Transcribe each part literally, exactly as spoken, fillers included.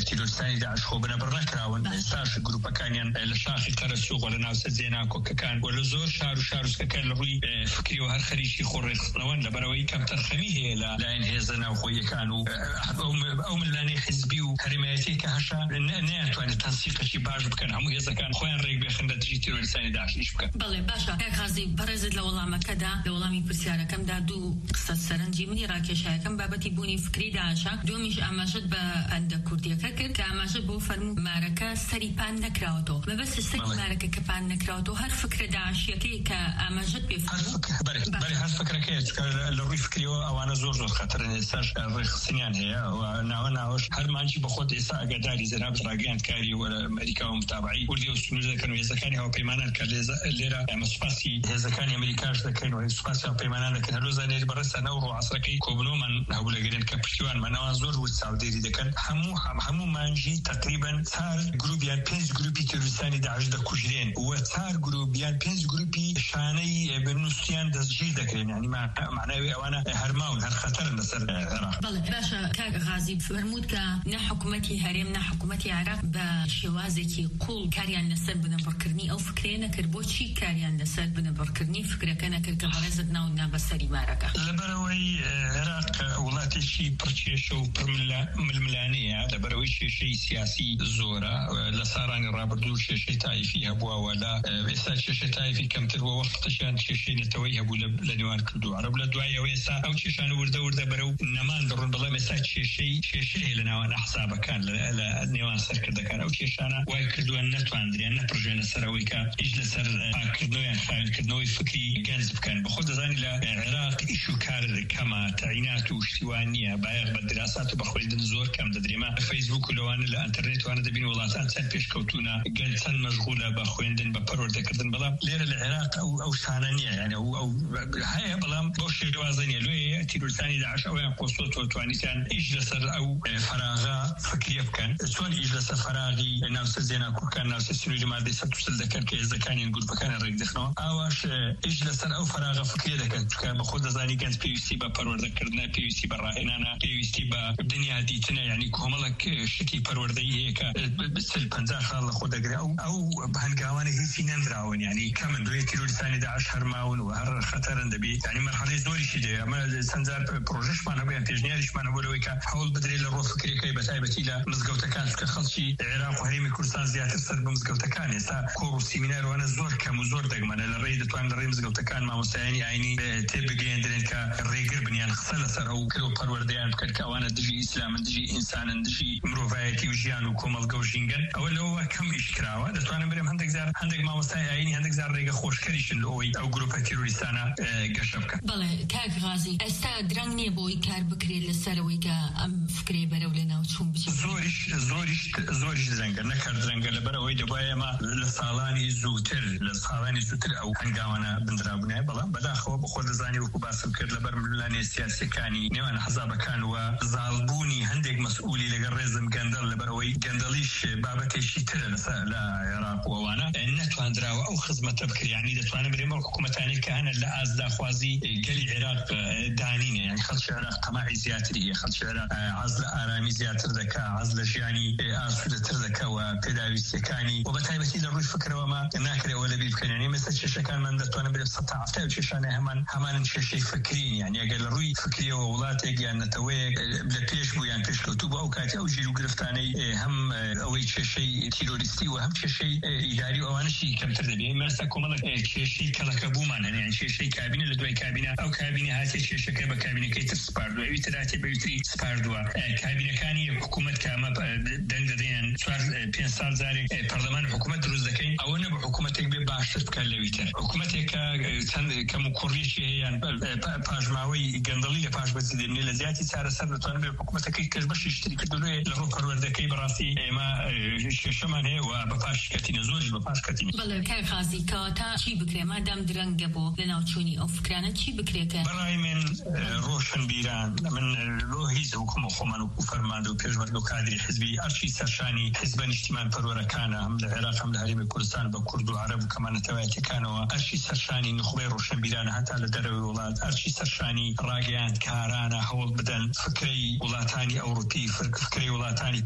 تیرۆریستانی داعش خۆ بنەبڕ نەکراون ئێستاش گروپەکانیان لە شاخی قەرەسووق و لە ناو سەرجێنا کۆکەکان و لە زۆر شار و شارۆچکەکان لە ڕووی فکری و هەر خەریکی خۆڕێخستنەوەن لەبەرەوەی کەم تەرخەمی هەیە لە لایەن هێزە ناوخۆیەکان و ئەو ملانەی حیزبی و هەرێمایەتی کە هەشا نەیانتوانێت تەنسیقێکی باش بکەن هەموو هێزەکان خۆیان ڕێک بێخن لە دژی تیرۆریستانی داعشیش بکەن. بەڵێ باشە کاکازی بەڕێزت لە وەڵامەکەدا لە وەڵامی پرسیارەکەمدا دوو قسە سەرنجی منی ڕاکێشایەکەم بابەتی بوونی فکری داعشە دومیش ئاماژەت بە هەندە کوردیەکە کرد کە ئاماژە بۆ فەرموو مارەکە سەری پان نەکراوەتەوە مەبەستە سەری مارەکە کە پان نەکراوەتەوە هەر فکرە داعشیەکەی کە ئاماژەت پێ بەڵێ هەر فکرەکەیە لە ڕووی فکریەوە ئەوانە زۆر زۆر خەتەرن ئێستاش ڕێخستنیان هەیە و ناوە ناوەش هەرمانجی بە خۆت ئێستا ئەگەداری زەرابت ڕاگەیاندکاری وەرە ئەمریکا و متابعی وردی و سنوور دەکەن و هێزەکانی هاوپەیمانان کە لێرە ئێمە سوپاسی هێزەکانی ئەمریکاش دەکەین و سوپاسی هاوپەیمانان دەکەن هەروزانێت بەڕێستە نەو ڕۆ عەسرەکەی کۆبنەوەمان هەبوو لەگەرێن کە پشتیوانمانەوە زۆر وت چاودێری دەکەن هەموو هەموو مانجی تقریبا چار گروپیان پێنج گروپی تیرۆریستانی داعش دەکوژرێن و چار گروپیان پێنج گروپی شانەی بنووسیان دەستگیر دەکرێن یعنی معناوی ئەوانە هەرماون هەر خەتەرن لەسەر عێراق. بەڵێ باشە کاک غازی فرموود کە نە حکوومەتی هەرێم نە حکوومەتی عێراق بە شێوازێکی قوڵ کاریان لەسەر بنەبڕکردنی ئەو فکرەیە نەکرد بۆچی کاریان لەسەر بنەبڕکردنی فکرەکە نەکرد کە بەڕێزت ناو نابەسەری مارەکە؟ لەبەرەوەی عێراق وڵاتێکی پڕکێشە و پڕململانەیە لەبەرەوەی کێشەی سیاسی زۆرە لە ساڕانی ڕابردوو کێشەی تایفی هەبووەوە لە ئێستا کێشەی تایفی کەمتر بۆ وەختەشیان کێشەی نەتەوەی هەبوو لە نێوان کردو عەرەب لە دوایەوە ئێستا ئەو کێشانە وردە وردە بەرەو نەمان دەڕۆن بەڵام ئێستا کێشەی کێشەی هەیە لە ناوان ئەحزابەکان لە نێوان سەرکردەکان ئەو کێشانە وای کردووە نەتواندریان نەپڕژێنە سەرەوەی کە هیچ لەسەر پاکردنەوەیان خاوێنکردنەوەی فکری گەنج بکەن بەخۆ دەزانی لە عێراق ئیش و کار کەمە تاعینات و شتیوان نییە بایەق بە دراسات و بە خوێندن زۆر کەم دەدرێمە لە فەیسبوک و لەوانە لە ئەنتەرنێتوانە دەبین وڵاتان چەند پێشکەوتوونە گەنج چەند مەشغولە بە خوێندن بە پەروەردەکردن بەڵام لێرە لە عێراق ئەو شانە نییە یعنی ئەو هەیە بەڵام بۆ شێوازە نیە لێ تیرۆریستانی داعش ئەویان قۆسۆتەوە توانیتیان ئیش لەسەر ئەو فەراغە فکریە بکەن چۆن ئیش لەسەر فەراغی ناوسەرجێنا کوردکان ناوسەر سنووری مادەی سەد و سل دەکەن کە هێزەکانیان گروپەکانیان ڕێک دەخنەوە ئاواش ئیش لەسەر ئەو فەراغە فکریە دەکەن چونکە بە خۆ دەزانی گەنج پێویستی بە پەروەردەکردنە پێویستی بە ڕاهێنانە پێویستی بە دنیا دیتنە یعنی کۆمەڵک شتی پەروەردەیی هەیە کە سل پەنجا خاڵ لە خۆ دەگرێت ئەو هەنگاوانە هیچی نەندراون یعنی کەمن دوێ تیرۆریستانی داعش هەرماون و هەر خەتەرن دەبێت یعنی مەرحەلەی زۆریشی دێ ئەمە چەندجار پرۆژەشمان هەبوو یان پێشنیاریشمان هەبوو لەوەی کە هەوڵ بدرێت لە ڕۆ فکرەکەی بەتایبەتی لە مزگەوتەکان چونکە خەڵکی عێراق و هەرێمی کوردستان زیاتر سەر بە مزگەوتەکان ئێستا کۆڕ و سیمینارەوەنە زۆر کەم و زۆر دەگمەنە لە ڕێی دەتوان لە ڕێی مزگەوتەکان مامۆستایانی ئاینی تێبگەیەندرێن کە ڕێگر بنیان خسە لەسەر ئەو کرۆ پەروەردەیان بکەن کە ئەوانە دژی ئیسلامن دژی ئینسانن دژی مرۆڤایەتی و ژیان و کۆمەڵگە و ژینگەن ئەوە لەوە کەم ئیشکراوە دەتوانم برێم هەندێک جار هەندێک مامۆستای ئاینی هەندێک جار ڕێگە خۆشکەریشن لەوەی ئەو گروپە تیرۆریستانە گەشە بکەن. بەڵێ کاک غازی ئێستا درەنگ نییە بۆی کار بکرێت لەسەرەوەی کە ئەم فکرەی بەرەو لە ناو چوون بچێت زۆریش زۆریش زۆریش درەنگە نەکار درەنگە لەبەرەوەی دەبایە ئێمە لە ساڵانی زووتر لە ساڵانی زووتر ئەو هەنگاوانە بنرابوونایە بەڵام بەداخەوە بەخۆ دەزانی وەکو باسم کرد لەبەر ململانێ سیاسیەکانی نێوان حەزابەکان و زاڵبوونی هەندێک مەسئولی لەگەڵ ڕێزم گەندەڵ لەبەرەوەی گەندەڵیش بابەتێکی ترە لە عێراق و ئەوانە نەتواندراوە ئەو خزمەتە بکریانی دەتوانم برێمە حکوومەتانی کە هەنە لە ئازداخوازی گەلی عێراق دانینە یعنی خەڵکی عێراق تەماعی زیاتری هەیە خەڵکی عێراق عەز لە ئارامی زیاتر دەکا عەز لە ژیانی ئاسوودەتر دەکەوە پێداویستیەکانی و بەتایبەتی لە ڕووی فکرەوەمە ناکرێەوە لەبیر بکەن یعنی مەسەر کێشەکانمان دەتوانم برێ سەد تا هەفتای و کێشانە هەمان هەمانن کێشەی فکرین یعنی ئەگەر لە ڕووی فکریەوە وڵاتێک یان نەتەوەیەک لە پێش بوو یان پێشکەوتوو بۆ ئەو کاتی ئەو ژیر و گرفتانەی هەم ئەوەی کێشەی تیرۆریستی و هەم کێشەی ئیداری و ئەوانشی کەمتر دەبێت مەستا کۆمەڵک کێشەی کەڵەکە بوومان هەن یان کێشەی کابینە لە دوای کابینە ئەو کابینە هاتێ کێشەکە بە کابینەکەی تر سپاردووە ئەوی تر هاتێ بەویتری سپاردووە کابینەکانی حکوومەت کە ئەمە دەنگ دەدەیان چوار پێنج ساڵ جارێک پەرلەمان حکوومەت دروست دەکەین ئەوە نە بە حکوومەتێک بێ باشتر بکات لەوی تر حکوومەتێک کە چەند کەم و کوڕیشی هەیە پاژماوەی گەندەڵی لە پاش بەجێ دێنێ لە زیاتی چارەسەر دەتوانێت بێ حکوومەتەکەی کەس بەشی شتری کردوێ لە ڕوو پەروەردەکەی بەڕاستی ئێمە کێشەمان هەیە و بە پاش کەتینە زۆریش بە پاش کەتینە. بەڵێ کاک غازی کەواتە چی بکرێ مادام درەنگە بۆ لە ناوچوونی ئەو فکرانە چی بکرێتە؟ بەڕای من ڕۆشن بیران من لۆ هیچ حکومە خۆمان و فەرماندە و پێشمەرگە و کادری حزبی ئەرچی سەرشانی حزبە نیشتیمان پەروەرەکانە هەم لە عێراق هەم لە هەرێمی کوردستان بە کورد و عەرەب و کەمانەتەوایەتەکانەوە ئەرچی سەرشانی نخبەی ڕۆشن بیرانە هەتا لە دەرەوەی وڵات ئەرچی سەرشانی ڕاگەیاندکارانە هەوڵ بدەن فکرەی وڵاتانی ئەوروپی فکرەی وڵاتانی پێشکەوتوو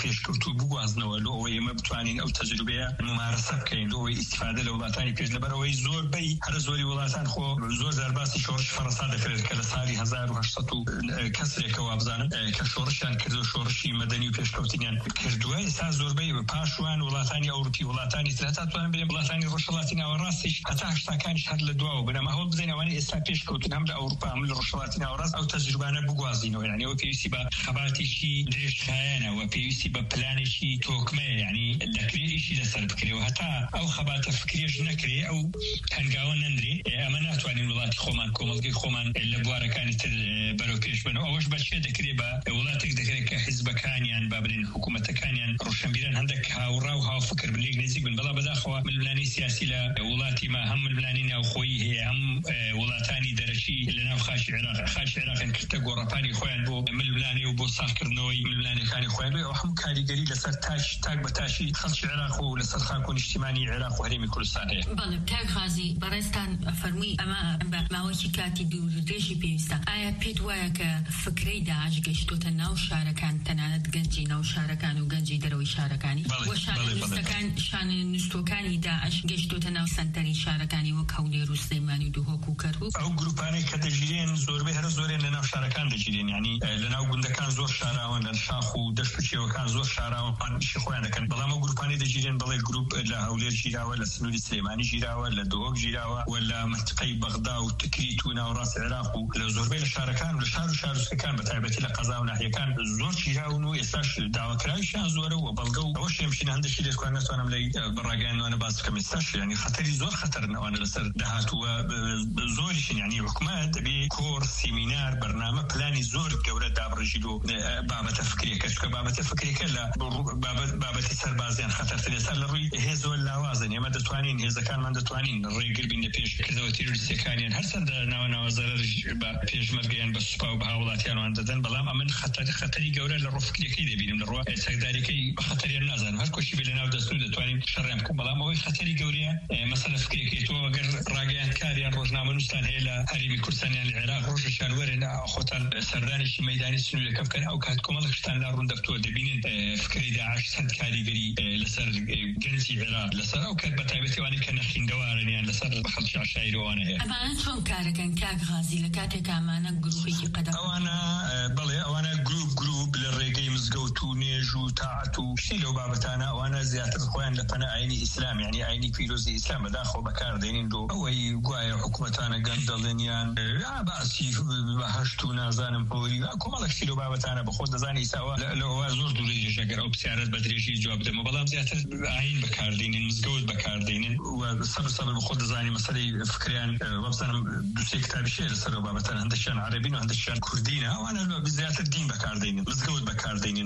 کەوت و بگوازنەوە لۆ ئەوەی ئێمە بتوانین ئەو تەجروبەیە ممارسە بکەین لۆ ئەوەی ئیستیفادە لە وڵاتانی پێش لەبەرەوەی زۆربەی هەر زۆری وڵاتان خۆ زۆر دەرباسی شۆڕش فەڕەنسا دەکرێت کە لە ساڵی هەزار و هەشت سەد و کەسێکە وابزانم کە شۆڕشیان کردو شۆڕشی مەدەنی و پێشکەوتنیان کردووە. ئێستا زۆربەی پاشوان وڵاتانی ئەوروپی وڵاتانی تر هەتا توانن بڵێن وڵاتانی ڕۆژهەڵاتی ناوەڕاستیش هەتا هەشتاکانیش هەر لە دواوە بنەما هەوڵ بدەین ئەوانەی ئێستا پێشکەوتن هەم لە ئەوروپا هەم لە ڕۆژهەڵاتی ناوەڕاست ئەو تەجروبانە بگوازینەوە. یعنی ئەوە پێویستی بە خەباتێکی درێژخایەنە و پێویستی بە پلانێکی تۆکمەیە، یعنی دەکرێت ئیشی لەسەر بکرێەوە هەتا ئەو خەباتە فکرێش نەکرێ ئەو هەنگاوە نەندرێ ئەمە ناتوانین وڵاتی خۆمان کۆمەڵگەی خۆمان لە بوارەکانی تر بەرەو پێش بنەوە. ئەوەش بەچێ دەکرێت بە وڵاتێک دەکرێت کە حیزبەکانیان با بڵێن حکوومەتەکانیان ڕۆشنبیرن هەندێک هاوڕا و هاوفکر بلێک نزیک بن، بەڵام بەداخەوە ململانی سیاسی لە وڵاتی ما هەم ململانی ناوخۆیی هەیە هەم وڵاتانی دەرەچی لە ناو خاچی عێراق خاچی عێراقیان کردە گۆڕەپانی خۆیان بۆ ململانی و بۆ ساڵکردنەوەی ململانیەکانی خۆیان بێ ئەو هەموو کاریگەری لەسەر تاش تاک بە تاشی خەڵکی عێراق و لەسەر خاک و نیشتیمانی عێراق و هەرێمی کوردستان هەیە. بەڵێ کاک غازی بەڕێستان فەرمووی ئەمە بە ماوەیەکی کاتی دوور و درێژی پێویستە. ئایا پێت وایە کە فکرەی داعش گەیشتۆتە ناو شارەکان تەنانەت گەنجی ناو شارەکان و گەنجی دەرەوەی شارەکانی وە شانستەکان شانستۆکانی داعش گەیشتۆتە ناو سەنتەری شارەکانی وەک هەولێر و سلەیمانی و دوهۆک و کەرکووک؟ ئەو گروپانەی کە دەژیرێن زۆربەی هەر زۆرێن لە ناو شارەکان دەژیرێن، یعنی لە ناو گوندەکان زۆر شاراون لە شاخ و دەشت و چێوەکان زۆر شاراون ئیشی خۆیان دەکەن، بەڵام ئەو گروپانەی دەژیرێن بەڵێ گروپ لە هەولێر ژیراوە لە سنووری سلەیمانی ژیراوە لە دوهۆک ژیراوە و لە منتقەی بەغدا و تکریت و ناوەڕاستی عێراق و لە زۆربەی لە شارەکان و لە شار و شارۆچکەکان بە تایبەتی لە قەزا و ناحیەکان زۆر ژیراون و ئێستاش داواکراویشیان زۆرە و بەڵگە و ئەوە شێمشین هەندێکی لێکوان ناتوانم لەی بەڕاگەیاندنەوە باس بکەم. ئێستاش یعنی خەتەری زۆر خەتەرن ئەوانە لەسەر داهاتووە زۆریشن، یعنی حکومەت دەبێ کۆر سیمینار بەرنامە پلانی زۆر گەورە دابڕژیت و بابەتە فکرێکە چکە بابەتە فکرێکە لە بابەتی سەربازیان خەتەرتر. ئێستا لە ڕووی هێز و لاوازن ئێمە دەتوانین هێزەکانمان دەتوانین ڕێگر بین لە پێشکردەوە تیرۆریستەکانیان هەرچەندە ناوە ناوە زەرەر بە پێشمەرگەیان بە سوپا و بە هاوڵاتیانوان دەدەن، بەڵام ئەمن خەتەری گەورە لە ڕوو فکرەکەی دەبینم لە ڕووە سەگدارەکەی بە خەتەریان نازانم هەر کۆشی بێ لە ناو دەستن و دەتوانین شەڕیان بکەم، بەڵام ئەوەی خەتەری گەورەیە مەسەلە فکرێکی تۆ ئەگەر ڕاگەیاندکاریان ڕۆژنامەنووسان هەیە لە هەرێمی کوردستانیان لە عێراق ڕۆژێکیان وەرێن خۆتان سەردانێکی مەیدانی سنوورەکە بکەن ئەو کات کۆمەڵێک شتان لا ڕوون دەفتووە دەبینن فکرەی داعش چەند کاریگەری لەسەر گەنجی عێراق لەسەر ئەو کات بە تایبەتیوانی کە نەخیندەوارنیان لەسەر خەڵکی عەشایرەوانە هەیە. ئەمانە چۆن کارەکەن کاک غازی لە کاتێک ئەمانە گروپێکی قەدەغ ئەوانە بەڵێ ئەوانە گروپ گروپ لە ڕێگەی مزگەوت و نێژ و تاعەت و شتی لەو بابەتانە ئەوانە زیاتر خۆیان لە پەنە ئاینی ئیسلام یعنی ئاینی پیرۆزی ئیسلام بەداخۆ بەکاردێنین دۆ ئەوەی گوایە حکوومەتانە گەندەڵێنیان باسی بەهەشت و نازانم هۆری کۆمەڵێک شتی لەو بابەتانە بەخۆ دەزانی ئیساوە لەوە زۆر دوورێژ ئەگەر ئەو پرسیارەت بە درێژی جواب بدەمەوە، بەڵام زیاتر ئاین بەکاردێنین مزگەوت بەکاردێنین و سەبر سەبر بەخۆ دەزانی مەسەلەی فکریان وەبزانم دووسێ کتابی شێ لەسەر ئەو بابەتانە هەندێکیان عەرەبین و هەندێکیان کوردینە ئەوانە زیاتر دین بەکاردێنین مزگەوت بەکاردێنین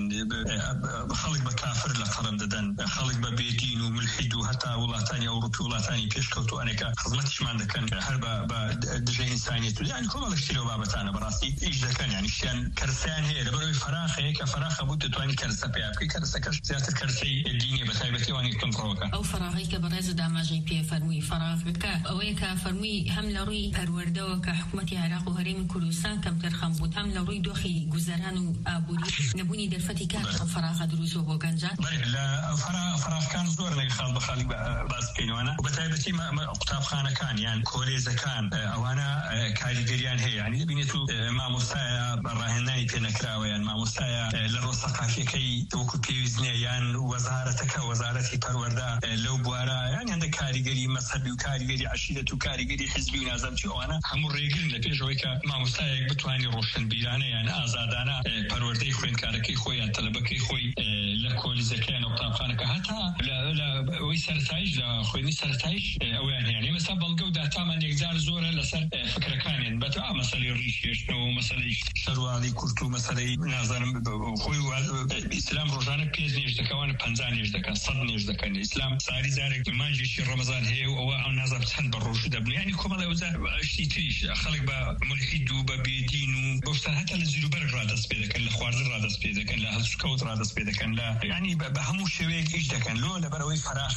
خەڵک بە کافر لە قەڵەم دەدەن خەڵک بە بێدین و ملحید و هەتا وڵاتانی ئەوروپی وڵاتانی پێشکەوتووانێکە خزمەتیشمان دەکەن هەر بە دژەی ئینسانیەت و یعنی کۆمەڵێک شتی لەو بابەتانە بەڕاستی ئیش دەکەن یعنی شتیان کەرسیان هەیە لەبەرەوەی فەراخەیە کە فەراخە بوو دەتوانین کەرسە پێیا بکەی کەرسەکەش زیاتر کەرسەی دینی بە تایبەتی ئەوانی کۆنتڕۆڵەکە. ئەو فەراغی کە بەڕێز داماژەی پێ فەرمووی فەراغەکە ئەوەیە کە فەرمووی هەم لە ڕووی پەروەردەوە کە حکوومەتی عێراق و هەرێمی کوردستان کەمتر خەم بوو هەم لە ڕووی دۆخی گوزەران و ئابووری نەبوونی دەرفەتی کات فەراغە دروستەوە بۆ گەنجان. لە فەراغەکان زۆر لەگە خاڵ بە خاڵی باس بکەینەوەنە و بە تایبەتی قوتابخانەکان یان کۆلێزەکان ئەوانە کاریگەریان هەیە یعنی دەبینێت و مامۆستایە ڕاهێنانی پێ نەکراوە یان مامۆستایە لە ڕۆ سەقافیەکەی وەکو پێویستنیە یان وەزارەتەکە وەزارەتی پەروەردە لەو بوارە یان هەندێک کاریگەری مەسەبی و کاریگەری عەشیرەت و کاریگەری حیزبی و نازانم چی ئەوانە هەموو ڕێگرن لە پێشەوەی کە مامۆستایەک بتوانێت ڕۆشنبیرانە یان ئازادانە پەروەردەی خوێندکارەکەی خۆی یان تەلەبەکەی خۆی لە کۆلیزەکە یان قوتابخانەکە هەتا لە ئەوەی سەرەتاییش لە خوێندنی سەرەتاییش ئەویان هەیە یعنی مەسا بەڵگە و داتامان یەکجار زۆرە لەسەر فکرەکانیان بەتا مەسەلەی ڕیشێشتنەوە و مەسەلەی شەرواڵی کورت و مەسەلەی نازانم خۆی ئیسلام ڕۆژانە پێنج نێژ دەکەوانە پەنجا نێژ دەکەن سەد نێژ دەکەن ئیسلام ساری زارێک مانجێکی ڕەمەزان هەیە و ئەوە ئەو نازانم چەند بە ڕۆژوو دەبن یعنی کۆمەڵ ئەوجار شتی تریش خەڵک بە ملحید و بە بێدین و بەشتان هەتا لە زیروبەرگ ڕادەست پێ دەکەن لە خواردن ڕادەست پێ دەکەن لە هەڵسوکەوت ڕادەست پێ دەکەن لە ینی بە هەموو شێوەیەک ئیش دەکەن لۆ لەبەرەوەی فەراخە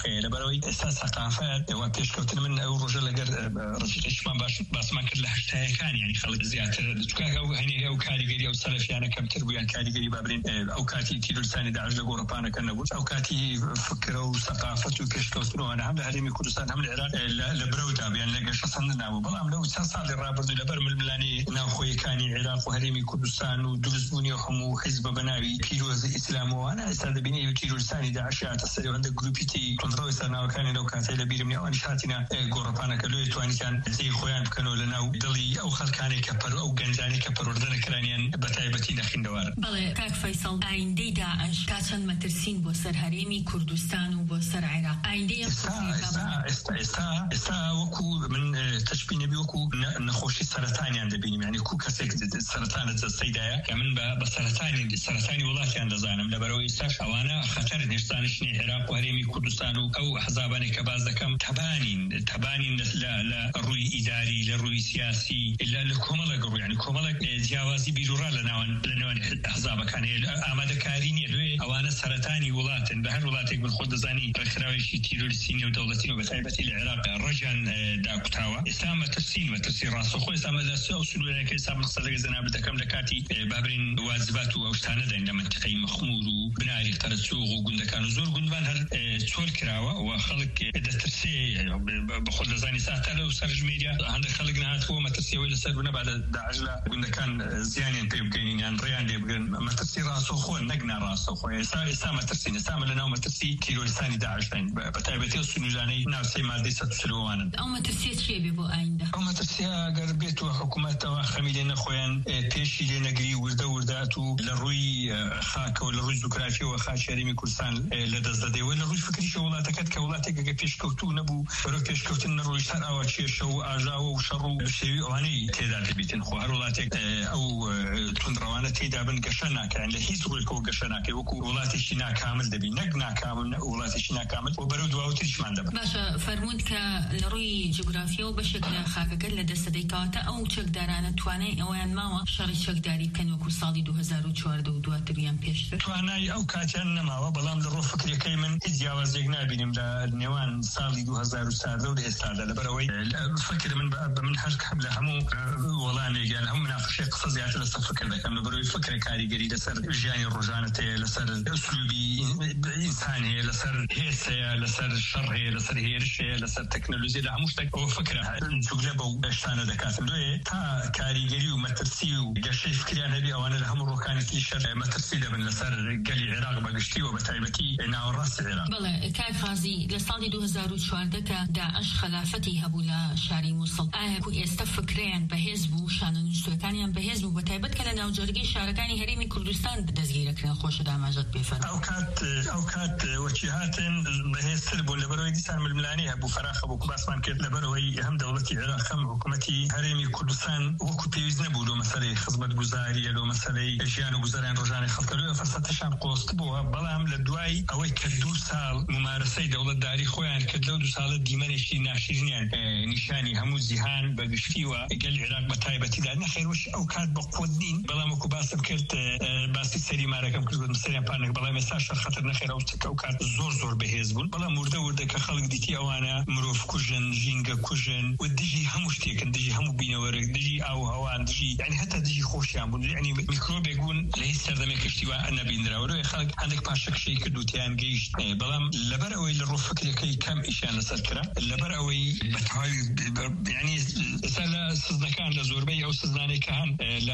لبروي أساس ثقافات وبيشكوت من الرجل لقر رفيق إشمان باش بس ما كل حشتها كان يعني خلق زيادة تكاك أو هني أو كاريجري أو سلف يعني كم تربية كاريجري بابرين أو كاتي تيلو لساني داعش لجوربانا كنا نقول أو كاتي فكروا ثقافة وكيشكوت أنا هم لهريمي كردستان هم العراق لبرودا يعني لقى شصنا وبلام لو سال الرابط لبر من الملاني ناخوي كاني عراق وهريمي كردستان ودرزبوني وحمو حزب بناوي بيروز الإسلام وأنا استاذ بني تيلو لساني داعش تصل عند جروبيتي كنترول سنة وكان لو كانت لبير من أول شاتنا جوربانا كلو تواني كان زي خوان كانوا لنا ودلي أو خل كاني كبر أو جنزاني كبر وردنا كرانيان بتايبتي نخين دوار. بله كاك فيصل عندي داعش كاتن مترسين بوسر هريمي كردستان وبوسر عراق عندي استا استا استا استا استا وكو من تشبيه نبي وكو نخوش السرطان عند بيني يعني كو كسك السرطان السيدايا كمان بسرطان السرطان والله كان دزانم لبروي استاش وانا خطر نشتان شني عراق وهريمي كردستان او احزابني كباز كم تبانين تبانين لا لا الروي اداري للروي سياسي الا لكم لا يعني كم لا جوازي بيجورا لنا لنا احزاب كان اماده كاريني وانا سرطاني ولات بهر ولاتك من خود زاني رخراوي شي تيرو السيني ودولتين وبتايبتي العراق رجان داكتاوا اسلام ترسين وترسين راسو خو اسلام داسو سلوله كيساب مقصد زنا بدكم لكاتي بابرين واجبات واوشتانه دين منطقه مخمور وبناري ترسوق وغندكان زور غندوان هر تشول كراوا وخلق دسترسي بخود زاني ساعه لو سرج ميديا عند خلقنا هات هو مترسي ولا سربنا بعد دعجله غندكان زيانين تيبكين يعني ريان دي مترسي راسو خو نقنا راسو خو اسلام ترسين اسلام لنا مترسي كيلو لساني داعش بتايبتي السنجاني نفسي مادي ستسلوان او ما ترسيت شي بيبو عندها او ما ترسيها قربيت وحكومات وخميلين اخوان تيشي لنقري ورده ورداتو للروي خاك وللروي زكرافي وخاش ريمي كردستان لدزددي ولا روي فكري شغلاتك كولاتك بيشكوتو نبو برو بيشكوتن الروي شر او تشيشو اجاو وشرو بشي واني تيدات بيتن خو هرولاتك او تندروانه تيدابن قشناك يعني هيس كو قشناك وكو ولاتي شينا كامل دبي نقنا كامل ولاتي شينا كامل وبرود واوتريش ماندب باشا فرمود كالروي جغرافيا وبشكل خاكك لدستديكاتا او تشك دارانه تواني اوان ماوا شري تشك داري كان وكو صالي دو هزار وچوارده ودواتريان بيشتر تواناي او كاتن ماوا بلام للرو فكري كيمن اجاوز جنابين لنيوان صالي دو هزار وسادة والاستاذ لبروي فكر من من حرك حمله همو والله يعني هم مناقشه قصص زياده للفكر ده كان لبروي فكر كاريجري لسر جاني الرجانه لسر اسلوبي انساني لسر هيسه لسر شر هي لسر هيرش لسر تكنولوجيا لا مش تك فكره جوجلبو اشتانه دكاتم دوي تا كاريجري ومترسي وقشي فكريان هبي او انا لهم رو كانت لي شر مترسي ده من لسر قلي العراق بقشتي وبتايبتي انا راس العراق بله كاك غازي لسالي دو هزار وچوارده داعش خلافتی هبولا شاری موصل اكو استفكرين بهزبو شان نشتوكانيان بهزبو بتايبت كلا ناوجرگي شاركاني هريمي كردستان دزگيره كرن خوش داماجت بفر اوقات اوقات وجهاتن بهستر بول لبروي دي سام الملاني ابو فراخ ابو كباسمان كده لبروي هم دولتي العراق هم حكومتي هريمي كردستان وكو بيوزن بولو مساله خدمت گزاري لو مساله جيان گزاران روزانه خلقلو فرصت شان قوست بو بلام لدواي او كدو سال ممارسه دولت داري خويان كدلو دو سال ديمنشي ناشرين يعني نشاني همو زيهان بقشتي وقال العراق بتايبتي لأن خير وش اوقات بقودين بلام كو باسم كرت باسي سري ماركم كنت مسريان بانك بلام مساش خطر نخير اوقات زور زور بهزبون بلام ورده ورده كخلق ديتي اوانا مروف كوجن جينجا كوجن ودجي همو شتيك دجي همو بينورك دجي او هوان دجي يعني حتى دجي خوش يعني ميكروب يقول ليس سردمي كشتيوا انا بيندرا ولو خلق عندك باشك شيء كدو تيان جيش بلام لبروي للروف فكري كي كم اشان لسكره لبروي بتحاول يعني سلا سزنكان لزوربي او سزناني كان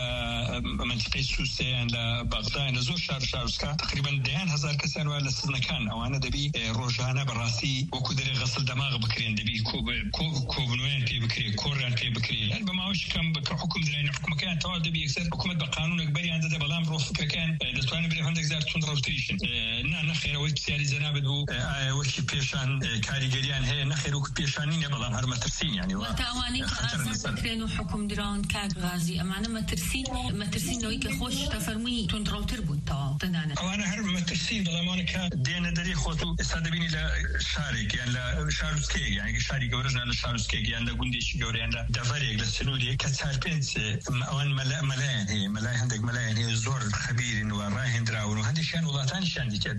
لمنطقه سوسيان لبغداد لزور شهر شارسكا تقريبا دهان هزار كسان ولا سزنكان او انا دبي روجانا براسي وكدري غسل دماغ بكرين دبي كوب كوبنوين تي بكري كوران تي بكري يعني بماوش كم بحكم درين حكم كان توال دبي يكسر حكومه بقانون اكبري عند بلام روف فكره كان دتواني بري عندك زار تون روتريشن نا نخير وي بسيالي زناب دو وشي بيشان كاريجريان هي نخير وك بيشانين بلام هر مترسين يعني وتاواني فكرين وحكم درون كاد غازي امانه مترسين مترسين لو يك خوش تفرمي تون روتر بوتا تنانا او انا هر مترسين بلام انا كان دينا دري خوتو استدبيني لا شارك يعني لا شارسكي يعني شارك ورجنا لا شارسكي يعني لا غونديش غوري يعني دافاري لسنودي كتار بنت اوان ملا ملاين هي ملاين عندك ملاين هي زور خبير وراهن دراون وهذا شان ولاتان شان دي دوري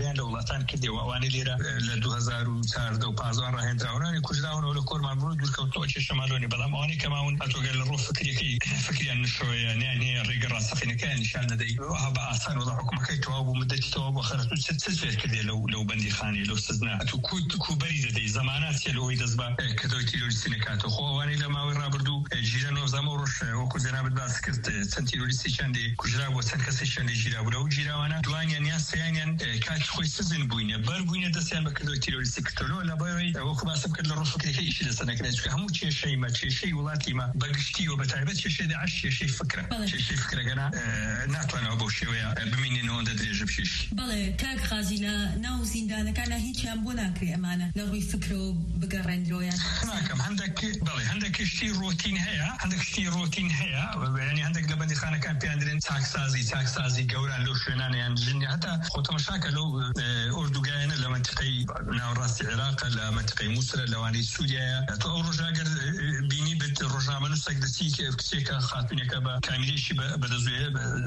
خۆیان لە وڵاتان کردەوە ئەوانەی لێرە لە دوو هەزار و چواردە و پانزدە ڕاهێنراونانی کوژراونەوە لە کۆرمان بڕۆ دوورکەوتەوە کێشەمالۆنی بەڵام ئەوانەی کەماون ئەتۆگەر لە ڕۆ فکرەکەی فکریان نشۆیە نیان هەیە ڕێگە ڕاستەقینەکەیان نیشان نەدەی ئەوها بە ئاسان وڵا حکومەکەی تەواو بوو مدەتی تەواو بۆ خەرەت و چ فێر کردێ لەو بەندیخانەی لەو سزنا ئەتو کوبەری دەدەی زەمانات چێ لەوەی دەست بە کردەوەی تیرۆریستی نەکاتەوە خۆ ئەوانەی لە ماوەی ڕابردوو ژیرە نۆزدەمە ڕۆژ وەکو جەنابەت باس کرد چەند تیرۆریستی چەندێ کوژرا بۆ چەند کەسێک چەندێ ژیرا بوو و ژیراوانە دوانیان یان سەیانیان کاتی خۆی سزن بووینە بەر بووینە دەستیان بە کردەوەی تیرۆریستی کردەوە لەبەرەوەی وەکو باسم کرد لە ڕۆ فکرەکەی ئیشی لەسەر نەکرێت چونکە هەموو کێشەی مە کێشەی وڵاتی مە بەگشتی و بەتایبەت کێشەی داعش کێشەی فکرە کێشەی فکرەکەنا ناتوانەوە بۆ شێوەیە بمینێنەوە درێژە بشیش بەڵێ کاک غازی لە ناو زیندانەکانە هیچیان بۆ ناکرێ ئەمانە لە ڕووی فکرەوە بگەڕێنرۆیان ناکەم هەندێک بەڵێ هەندێک کشتی ڕۆتین هەیە هەندێک کشتی ڕۆتین هەیە ینی هەندێک لە بەندیخانەکان پێیان درێن چاکسازی چاکسازی گەوران لەو شوێنانیان ژنی هەتا خۆتەمەشاکە لەو ئۆردوگایانە لە منتقەی ناوڕاستی عێراقە لە منتقەی مووسرە لەوانەی سووریایە تۆ ئەو ڕۆژاگەر بینی بێت ڕۆژنامە نووسێک دەچی کچێکە خاتونێکە بە کامیرێکی بەدەزوێ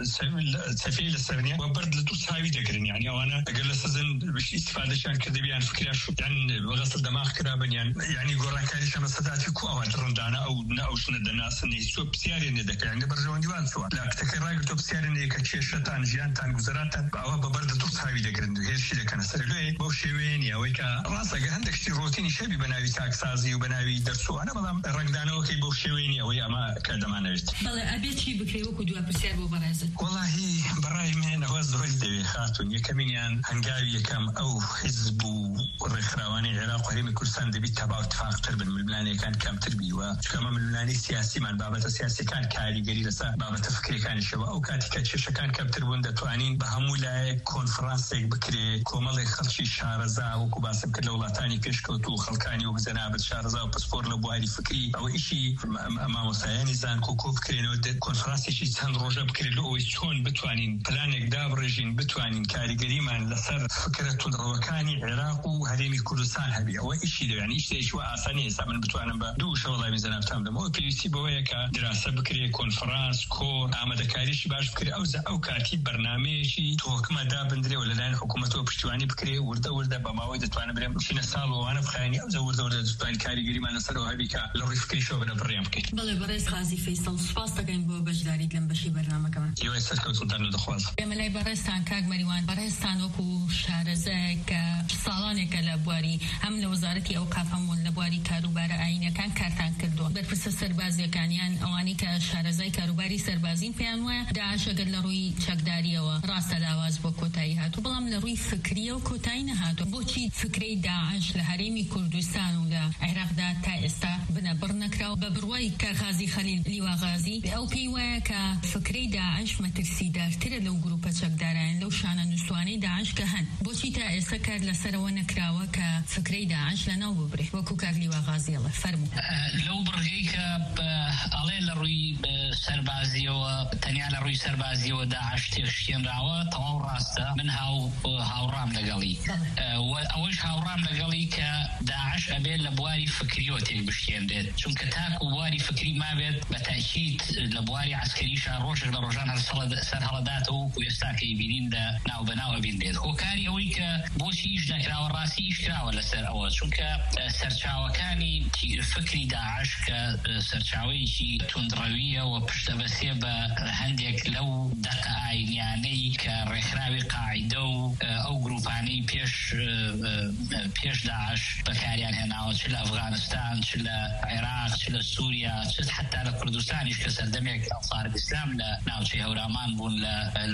سەفەی لە سەرنیە و بەرد لە دوو چاوی دەگرن یعنی ئەوانە ئەگەر لە سزن ئیستیفادەشیان کردبیان فکریان شویان بەغەسڵ دەماغ کرابنیان یعنی گۆڕانکاریشان بە سەداتی کو ئەوە ڕندانە ئەو ناوشنە دەناسنی چۆ پرسیاریان لێ دەکەن لە بەرژەوەندیوان چووە لە کتەکەی ڕاگرتۆ پرسیاریان لێ کە کێشەتان ژیانتان گوزەراتان ئەوە بە بەرد دوو چاوی دەگرن هێرشی دەکەنە سەر لێ بەو شێوەیە ئەوەی کە ڕاست ئەگەر هەندێک شتی ڕۆتینی شەبی بە ناوی چاکسازی و بە ناوی دەرسوانە بەڵام ڕنگدانەوەکەی بەو شێوەیە ئەوەی ئەمە کە دەمانەوێت بەڵێ ئەبێ چی بکرێ وەکو دووە پرسیار بۆ بەڕێزت وەڵاهی بەڕای من ئەوە زۆری دەوێت خاتون یەکەمینیان هەنگاوی یەکەم ئەو حیزب و ڕێکخراوانی عێراق و هەرێمی کوردستان دەبێت تەباو اتفاقتر بن ململانیەکان کەمتر بیوە چکەمە ململانی سیاسیمان بابەتە سیاسیەکان کاریگەری لەسەر بابەتە فکرەکانیشەوە ئەو کاتی کە کێشەکان کەمتر بوون دەتوانین بە هەموو لایەک کۆنفرانسێک بکرێ کۆمەڵێک خەڵکی شارەزا وەکو باسم کرد لە وڵاتانی پێشکەوتوو خەڵکانی و جەنابەت شارەزا و پسپۆر لە بواری فکری ئەوە ئیشی مامۆستایانی زانکۆ کۆ بکرێنەوە کۆنفرانسێکی چەند ڕۆژە بکرێت لە ئەوەی چۆن بتوانین پلانێک دابڕێژین بتوانین کاریگەریمان لەسەر فکرە تونڕەوەکانی عێراق و هەرێمی کوردستان هەبی ئەوە ئیشی دەوێت ئیشتێکی وە ئاسانی ئێستا من بتوانم بە دوو شەوەڵامی زەنابتان بدەم ئەوە پێویستی بەوەیە کە دراسە بکرێت کۆنفرانس کۆر ئامادەکاریشی باش بکرێت ئەو ئەو کاتی بەرنامەیەکی تۆکمە دابندرێ و لەلایەن حکوومەتەوە پشتیوانی بکرێت وردە وردە بە ماوەی دەتوانم برێم چینە ساڵ وانە بخایانی ئەو وردە وردە دەتوانین کاریگەریمان لەسەرەوە هەبی کە لە ڕووی فکریشەوە بنە بڕێم بکەیت. بەڵێ بەڕێز غازی فەیسەڵ سوپاس دەکەین بۆ بەشداریت لەم بەشی بەرنامەکەمان. یۆی سەرکەوتنتان دەخوازم. ئێمە لای بەڕێزتان کاک مەریوان بەڕێزتان وەکو شارەزایەک کە ساڵانێکە لە بواری هەم لە وەزارەتی ئەوقاف هەموو لە بواری کاروبارە ئاینەکان کارتان کردووە بەرپرسە سەربازیەکانیان ئەوانی کە شارەزای کاروباری سەربازین پێیان وایە داعش ئەگەر لە ڕووی چەکداریەوە ڕاستە لاواز بۆ کۆتایی هاتوو بەڵام لە ڕووی فکریە و کۆتایی نەهاتوو. بۆچی فکرەی داعش لە هەرێمی کوردستان و لە عێراقدا تا ئێستا بنەبڕ نەکراوە بە بڕوای کاغازی خەلیل لیواغازی ئەو پێی وایە کە فکرەی داعش مەترسیدارترە لەو گروپە چەکداران لەو شانە نووسوانەی داعش کە هەن. بۆچی تا ئێستا کار لەسەرەوە نەکراوە کە فکرەی داعش لەناو ببرێ وەکو کاک لیواغازی ئەڵێ فەرموو. لەو بڕگەی کە ئەڵێ لە ڕووی سەربازیەوە تەنیا لە ڕووی سەربازیەوە داعش تێشتێنراوە تەواو ڕاستە من هاو هاوڕام لەگەڵی ئەوەش هاوڕام لەگەڵی کە داعش ئەبێت لە بواری فکریەوە تێک بشتێنرێت چونکە تاکو بواری فکری مابێت بە تاکید لە بواری عسکەریشا ڕۆژێک لە ڕۆژان سەر هەڵەداتەوە و ئێستا کە بینین لە ناو بەناو ئەبین دێت هۆکاری ئەوەی کە بۆچی ئیش نەکراوە ڕاستی ئیش کراوە لەسەر ئەوە چونکە سەرچاوەکانی فکری داعش کە سەرچاوەیەکی توندڕەویە و پشتەبەسێ بە هەندێک لەو دەقە ئاینیانەی کە ڕێکخراوی قاعیدە و ئەو گروپانەی پێش پێش داعش بەکاریان هێناوە چ لە ئەفغانستان چ لە عێراق چ لە سووریا چ حتا لە کوردستانیش کە سەردەمێک ئەنسار ئیسلام لە ناوچەی هەورامان بوون لە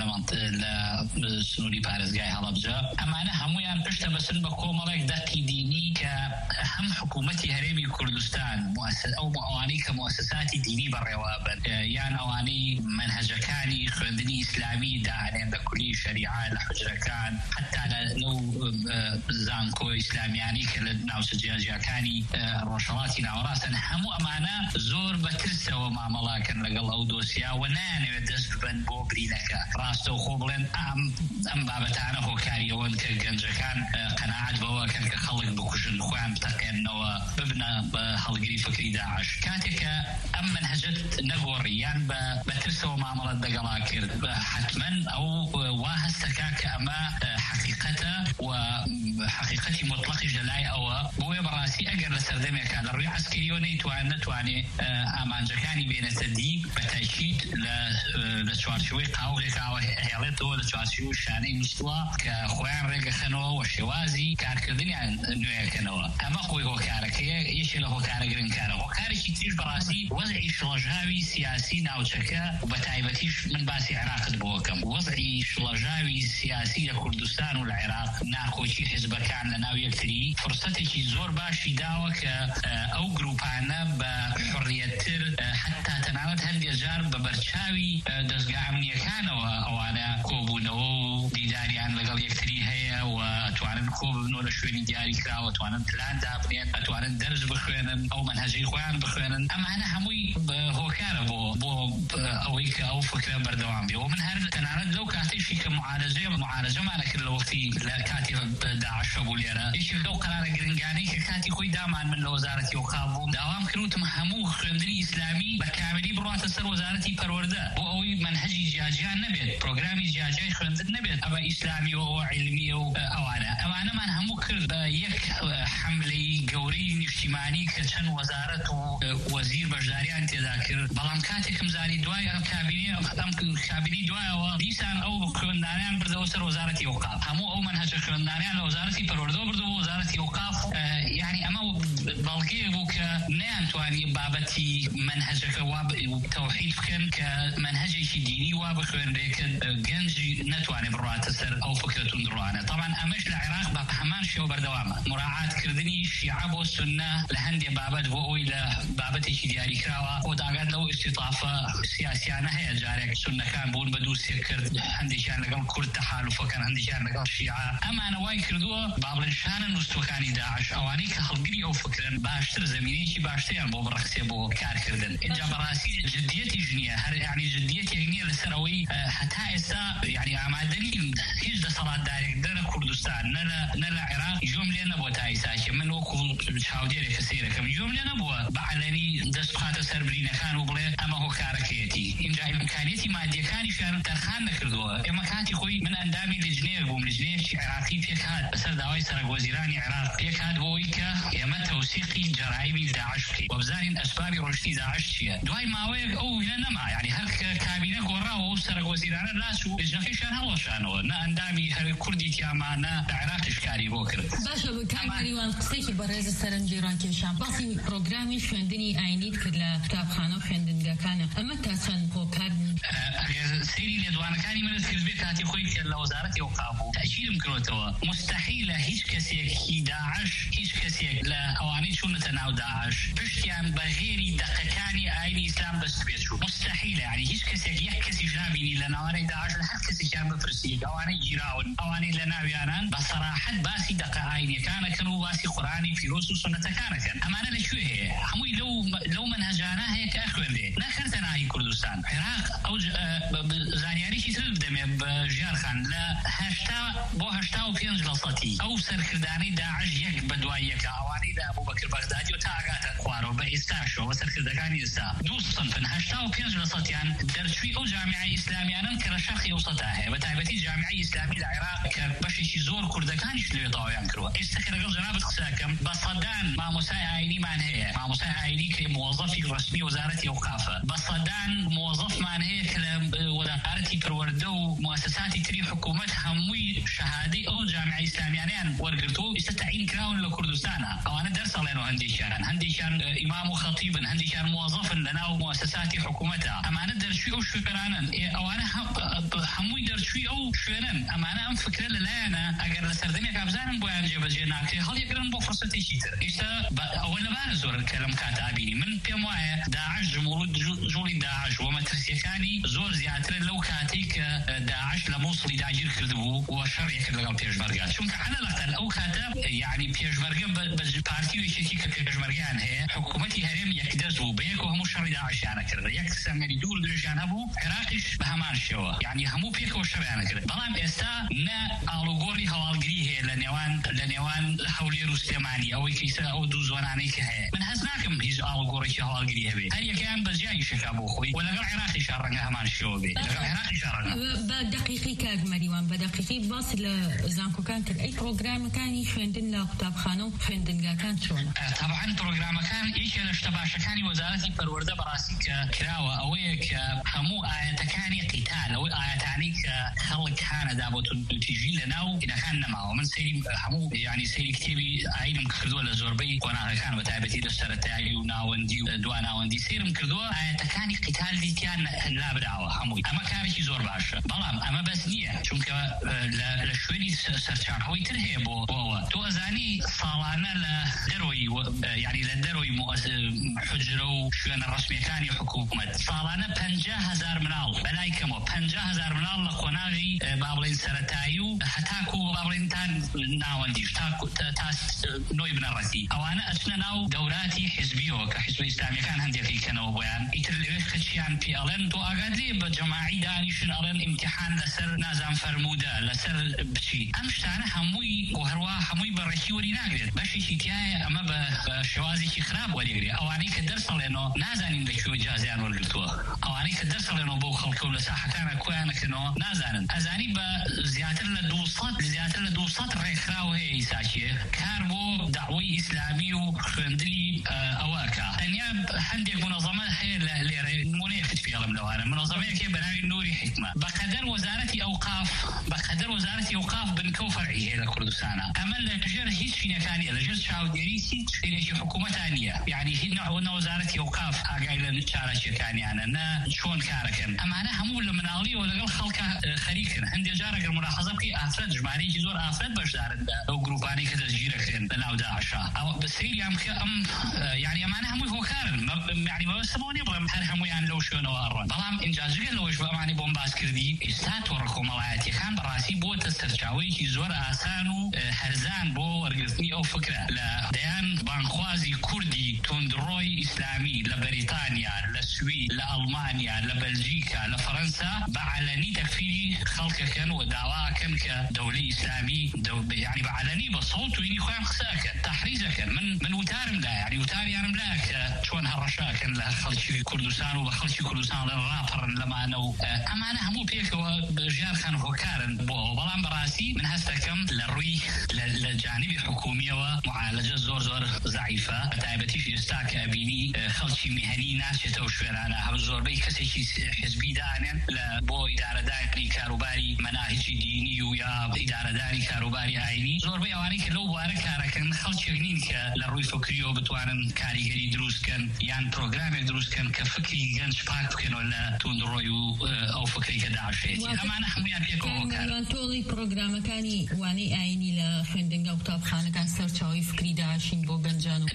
لە سنووری پارێزگای هەڵەبجە ئەمانە هەمویان پشتە بەسن بە کۆمەڵێک دەقی دینی کە هەم حکوومەتی هەرێمی کوردستان ئەو ئەوانەی کە مؤسساتی دینی بەڕێوە بن یان ئەوانەی منهەجەکانی خوێندنی ئیسلامی داهێن لە کولی شەریعە لە حوجرەکان حتا لەو زانکۆ ئیسلامیانی کە لە ناوسەجیاجیەکانی ڕۆژهەڵاتی ناوەڕاستن هەموو ئەمانە زۆر بەترسەوە مامەڵاکەن لەگەڵ ئەو دۆسیا و نایانەوێت دەست ببن بۆ برینەکە ڕاستە و خۆ بڵێن ئەم ئەم بابەتانە هۆکاریەوەن کە گەنجەکان قناعت بەوە کەن کە خەڵک بکوژن خۆیان بتەقێنەوە ببنە بە هەڵگری فکری داعش کاتێکە ئەم منهەجت نەگۆڕیان بە ترسەوە مامەڵەت دەگەڵا کرد حتمما ئەو وا هەستەکە کە ئەمە حقیقەتە و حقیقەتی مطلقی لەلای ئەوە بۆیە بەڕاستی ئەگەر لە سەردەمێکە لە ڕووی عەسکەریەوە نەیتوان نەتوانێ ئامانجەکانی بێنێتە دی بە تاکید لە چوارچوەی قاوغێکاوە هێڵێتەوە لە چوارچوەی شانەی مستوە کە خۆیان ڕێگەخەنەوە و شێوازی کارکردنیان نوێیەکەنەوە ئەمە خۆی هۆکارەکەیە یەکێ لە هۆکارە گرنگکارە هۆکارێکی تریش بەڕاستی وەزعی شڵەژاوی سیاسی ناوچەکە و بە تایبەتیش من باسی عێراقت بۆکەم وەزعی شڵەژاوی سیاسی لە کوردستان و لە عێراق ناکۆچی حیزبەکان لە ناو یەکتری فرسەتێکی زۆر باشی داوە کە ئەو گروپانە بە حڕیەتتر حتا تەنانەت هەندێک جار بە بەرچاوی دەستگا ئەمنیەکانەوە ئەوانە کۆبوونەوە و دیداریان لەگەڵ یەکتری هەیە و ئەتوانن کۆ ببنەوە لە شوێنی دیاریکراوە ئەتوانن پلان دابنێن ئەتوانن دەرس بخوێنن ئەو منهەجەی خۆیان بخوێنن ئەمانە هەمووی هۆکارە بۆ بۆ ئەوەی کە ئەو فکرە بەردەوام بێ و من هەر تەنانەت لەو کاتێشی کە معالەجەیە معالەجەمانە کرد لە وەختی لە کاتی داعش بوو لێرە یەکی لەو قەرارە گرنگانەی کە کاتی خۆی دامان من لە وەزارەتی ئەوقاف بووم داوام کردوتم هەموو خوێندنی ئیسلامی بە کاملی بڕاتە سەر وەزارەتی پەروەردە بۆ ئەوەی منهەجی جیاجیان نەبێت پرۆگرامی جیاجیای خوێندن نەبێت ئەوە ئیسلامیەوە و عیلمیە و ئەوانە ئەوانەمان هەموو کرد بە یەک حملەی گەورەی نیشتیمانی کە چەند وەزارەت و وەزیر بەشداریان تێدا کرد بەڵام کاتێکم زانی دوای ئەم کابینی ئەم کابینی دوایەوە دیسان ئەو خوێندانیان بردەوە سەر وەزارەتی ئەوقاف هەموو ئەو منهەجە خوێندانیان لە وەزارەتی پەروەردە بردەوە وەزارەتی ئەوقاف یعنی ئەمە بەڵگەیە بوو کە نەیانتوانی بابەتی منهەجەکە وا تەوحید بکەن کە منهەجێکی دینی وا بخوێنرێ کە گەنجی نەتوانێ بڕاتە سەر ئەو فکرەتون دڕوانە طبعا ئەمەش لە عێراق بە هەمان شێوە بەردەوامە مراعاتکردنی شیعە بۆ سونە لە هەندێک بابەت بۆ ئەوی لە بابەتێکی دیاریکراوە بۆ داگات لەو ئیستیطافە سیاسیانە هەیە جارێک سونەکان بوون بە دوو سێ کرد هەندێکیان لەگەڵ کورد تەحالوفەکەن هەندێکیان لەگەڵ شیعە ئەمانە وای کردووە بابڵنشانە نووستوەکانی داعش ئەوانەی کە هەڵگری ئەو فکرن باشتر زمینەیەکی باشتریان بۆ بڕەخسێ بۆ کارکردن اینجا بەڕاستی جدیەتی ژنیە هەر یعنی جدیەتێک نییە لەسەر ئەوەی هەتا ئێستا یعنی ئامادەنین هیچ دەسەڵاتدارێک دەرە کوردستان نە لە عێراق جۆم لێ نەبووە تا ئێستاکە من وەکو چاودێرێکە سەیرەکەم جۆم لێ نەبووە بەعەلەنی دەست بخاتە سەر برینەکان و بڵێ ئەمە هۆکارەکەیەتی اینجا ئیمکانیەتی مادیەکانیشیان تەرخان نەکردووە ئێمە کاتی خۆی من ئەندامی لیژنەیەک بووم لیژنەیەکی عێراقی پێک هات بەسەر داوای سەرۆکوەزیرانی عێراق پێک هات بۆەوەی کە ئێمە تەوسیقی جەرایمی داعش بکەین و بزانین ئەسبابی ڕۆشتی داعش چییە دوای ماوەیەک ئەو وینە نەما یعنی هەر کابینە گۆڕاوە و سەرۆکوەزیرانە لاس و لیژنەکەیشیان هەڵەشانەوە نە ئەندامی هەر کوردی تیامانە لە عێراقیش کاری بۆ کرد باشە کاریوان قسێکی بەڕێز سەرنجی ڕاکێشان باسی پرۆگرامی خوێندنی ئاینیت کرد لە قوتابخانە و خوێندنگەکانە ئەمە تا چەند هۆکار سەیری لێدوانەکانی منت کرد بێ کاتی خۆی کرد لە وەزارەتی ئەوقاف بوو تەکیدم کردەوە مستەحیلە هیچ کەسێکی داعش هیچ کەسێک لە ئەوانەی چوونەتە ناو داعش پشتیان بە غێری دەقەکانی ئاینی ئیسلام بەست بێت چوو مستەحیلە یعنی هیچ کەسێک یەک کەسیش نابینی لە ناوانەی داعش لە هەر کەسێکیان بپرسیت ئەوانەی گیراون ئەوانەی لە ناویانان بە سەراحەت باسی دەقە ئاینیەکانەکەن و باسی قورئانی پیرۆز و سونەتەکانەکەن ئەمانە لەکوێ هەیە هەمووی لەو لەو منهەجانە هەیە کە ئەخوێندێ نەکردە ناهی کوردستان عێراق ئەو زانیاریشی تر بدەمێ بە ژیارخان لە هەشتا بۆ هەشتا و پێنج لە سەتی ئەو سەرکردانەی داعش یەک بە دوای یەکە ئەوانەی لە ئەبوبەکر بەغدادی و تا ئاگاتە خوارەوە بە ئێستاشەوە سەرکردەکانی ئێستا دوو سنفن هەشتا و پێنج لە سەتیان دەرچووی ئەو جامیعەی ئیسلامیانن کە لە شەرقی ئەوسەتا هەیە بە تایبەتی جامیعەی ئیسلامی لە عێراق کە بەشێکی زۆر کوردەکانیش لەوێ تەواویان کردووە ئێستا کە لەگەڵ جەنابەت قسەکەم بە سەدان مامۆسای ئاینیمان هەیە مامۆسای ئاینی کە موظفی ڕەسمی وەزارەتی ئەوقافە بە سەدان موظفمان هەیە کە لە وەزارەتی پەروەردە و موسساتی تری حکوومەت هەمووی شەهادەی ئەو جامیعەی ئیسلامیانیان وەرگرتووە ئێستا تەعیین کراون لە کوردستانە ئەوانە دەرسەڵێن و هەندێکیان هەندێکیان ئیمام و خەتیبن هەندێکیان موظفن لە ناو موسساتی حکوومەتە ئەمانە دەرچووی ئەو شوێنانن ئەوانە هەمووی دەرچووی ئەو شوێنن ئەمانە ئەم فکرە لەلایەنە ئەگەر لە سەردەمێک ئابزانن بۆیان جێبەجێ ناکرێ هەڵیەگرن بۆ فرسەتێکی تر ئێستا ئەوە لەبارە زۆر کە لەم کاتە ئابینی من پێم وایە داعش جوڵی داعش و مەترسیەکانی زۆر زیاترە لەو کاتەی کە داعش لە مووسڵی داگیر کردبوو و شەڕێک لەگەڵ پێشمەرگا چونکە عەلەلەقەل ئەو کاتە يعني بيشمرجة بارتي ويشتي كبيشمرجان هي حكومتي هرم يكدزوا بيك وهم شر داعش يعني كذا يكسر من يدور درجان أبو عراقش بهمان شوا يعني همو بيك وشر يعني كذا بلام إستا نا ألوغوري هوالجري هي لنيوان لنيوان حولي روسلماني أو كيسة أو دوزواناني كه من هزناكم هيج ألوغوري هوالجري هبي هل يكان بزجاي شكابو خوي ولا غير عراقي شرنا همان شوا بي غير عراقي شرنا بدقيقي كاد مريوان بدقيقي باصل زانكو كان أي برنامج كان يفندن لا كتاب خانو فندن كان شون طبعا برنامج كان إيش الاشتباش كان وزارة الورده براسي كراوه اويك همو آياتكاني قتال او آياتاني خلق كان دابوت تجي لنا وإذا كان معه من سيري همو يعني سيري كتيبي عين مكردوه لزوربي وانا كان بتعبتي للسرطاعي وناوندي دوانا وندي سير مكردوه آياتكاني قتال دي كان لا بدعوه همو اما كارشي زور باش بلام اما بس نيه چونك لشويني سرچان هو ترهيبو بو تو ازاني صالانه لدروي يعني لدروي حجرو شوين الرسمي كان حكومة صالانة بنجاه هزار منال بلايكمو بنجاه هزار منال لخوناغي بابلين سرطايو حتاكو بابلين تان ناونديش تاكو تاس نوي بنرسي او انا اشنا ناو دوراتي حزبيو كحزب اسلامي كان عندي في كانوا بيان يترلوش كشيان بي الين تو اغادي بجماعي دانيشن الين امتحان لسر نازم فرمودا لسر بشي امشتانا هموي وهروا هموي برشي وري ناغري باشي شيتيا اما بشوازي شي خراب وري او اني كدرس لانه نازانين دكتور جازيان ولدتوا او اني كدرس لانه بو خلكو لساحه كان كوانا كنو نازانن ازاني بزياده لدوصات زياده لدوصات ريخراو هي ساشي كاربو دعوي اسلامي وخندلي اواكا ثانيا عندي منظمه هي اللي منافت في علم لو انا منظمه كي بناوي نوري حكمه بقدر وزاره اوقاف بقدر وزاره اوقاف بنكو فرعي هي لكردستان اما الجر هيك فينا كان الجر شاوديري هيك في حكومه ثانيه يعني هي نوع وزاره اوقاف قايله نشارك كان يعني انا شلون كاركن اما انا همو المنالي ولا الخلق خريكن عندي جارك الملاحظه في افراد جماعي جزور افراد بشدار او جروباني كذا تجيركن بناو داعش او بسيري ام ام يعني اما انا همو هو كارن يعني ما بسموني بلا هر همو يعني لو شنو ورن بلام انجاز قال لو شباب معني بومباس كردي استات وركم ملاتي خان براسي بو تسترجاوي جزور اسانو هرزان بو ورقتني او فكره لا ديان بانخوازي كردي توندروي اسلامي لبريطانيا للسويد لألمانيا لبلجيكا لفرنسا بعلني تكفيري خلق كان ودعوة كان كدولي إسلامي دو يعني بعلني بصوت ويني خوان خساك تحريزة كان من من وتارم لا يعني وتاري يعني ملاك شون هالرشا كان لخلشي كردستان وبخلشي كردستان للرابر لما أنا أما أنا همو بيك وجار خان هو كارن بو بلان براسي من هستكم للروي للجانب حكومية ومعالجة زور زور ضعيفة تعبتي في استاك أبيني خلشي مهني ناس يتوشورانا هم زور بي كسي حزبي دانن لبو إدارة داري كاروباري مناهج ديني ويا إدارة داري كاروباري عيني زور بي أواني كلو بارك كاركن خلشي غنين كالروي فكريو بتوانن كاريغري دروس كان يان بروغرام دروس كان كفكري جنش باك كان ولا توندرويو أو فكري كداعشيتي أما أنا حميان بيكو كان طولي بروغرام كاني واني عيني لفندنجا وكتاب خانة كان سرچاوي فكري داعشين بو بنجانو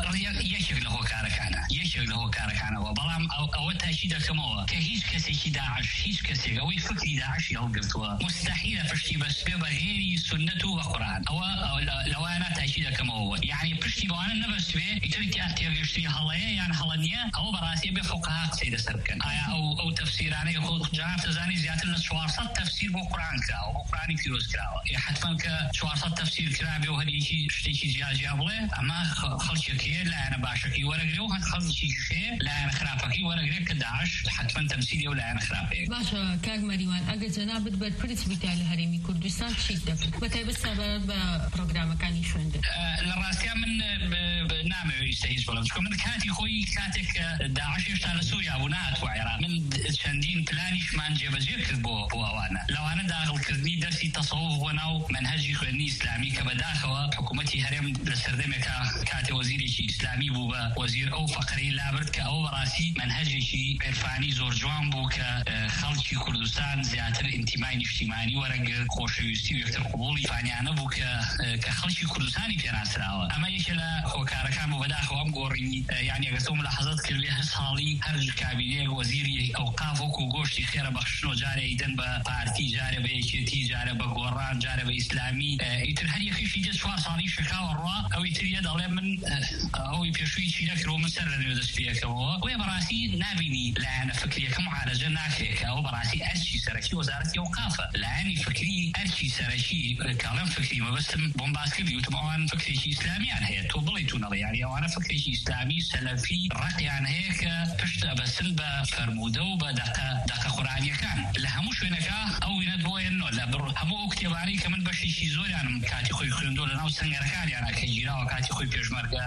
يشغل هو كارك أنا يشغل هو كارك أنا وبلام أو أو تأشيد كموه كهيج كسي داعش هيج كسي أو فكري داعش يلقطوا مستحيل فشتي بس بغيري سنته وقرآن أو, أو لو أنا تأشيد كموه يعني فشتي بوانا نبس به يتري تأتي هلايا يعني هلانية أو براسي بفقهاء سيد سركن أو أو تفسيرانه يقول جناب تزاني زيادة للشوارصات تفسير بقرآن كراو بقرآن فيروز كراو حتما كشوارصات تفسير كرابي وهذه شيء شيء جاز يابله أما خلشي كي لا أنا باشكي ورقري وهاد خلشي شيء لا أنا خرافكي ورقري كداعش حتما تمثيلي ولا أنا خرافي باشا كاغ مريوان أجل جنابت بدبرت بتاعي هرمي كردستان شيء دك بتاعي بس ببرنامج كان يشوند للراسية من نامي يستهيز ولا من كاتي خوي كاتك داعش يشتغل سوريا ونات وعراق من شندين بلانيش ما نجيب ذكر بو بو أوانا لو أنا داخل كردني درسي تصوف وناو منهجي خلني إسلامي كبداخل حكومتي هرم لسردمة كاتي وزيري شي إسلامي بو وزير أو فقري لابرد كأو براسي منهجي شي عرفاني زور جوان بو كخلشي كردستان زيادة انتماعي اجتماعي ورق خوشويستي ويكتر قبولي فاني أنا بو كخلشي كردستاني في ناسراوة أما يشلا هو كاركان سەرۆکیەکان بۆ بەداخەوە ئەم گۆڕینی یعنی ئەگەر تۆ ملاحەزەت کردوێ هەر ساڵی هەر کابینەیەک وەزیری ئەوقاف وەکو گۆشتی خێرە بەخشنەوە جارێ ئیدەن بە پارتی، جارێ بە یەکێتی، جارێ بە گۆڕان، جارێ بە ئیسلامی، ئیتر هەر یەکیشی دە چوار ساڵی شکاوە ڕوا ئەوی تریە دەڵێ من ئەوی پێشووی چی نەکرۆ من سەر لەنوێ دەست پێکەوە. وێ بەڕاستی نابینی لایەنە فکریەکە معالەجە ناکرێت ئەوە بەڕاستی ئەرچی سەرەکی وەزارەتی ئەوقافە. لایەنی فکری ئەرچی سەرەکی کاڵم فکری مەبەستم بۆم باس کردی وتم ئەوان فکرێکی ئیسلامیان هەیە، تۆ بڵێ تو نەڵێ یعنی ئەوانە فکرێکی ئیسلامی سەلەفی ڕقیان هەیە کە پشت ئەبەسن بە فەرموودە و بە دەقە قورئانیەکان لە هەموو شوێنەکە ئەو وینەت بۆیەنەوە لە بڕ هەموو ئەو کتێبانەی کە من بەشێکی زۆریانم کاتی خۆی خوێندۆ لەناو سنگەرەکانیانە کە گیراوە کاتی خۆی پێشمەرگە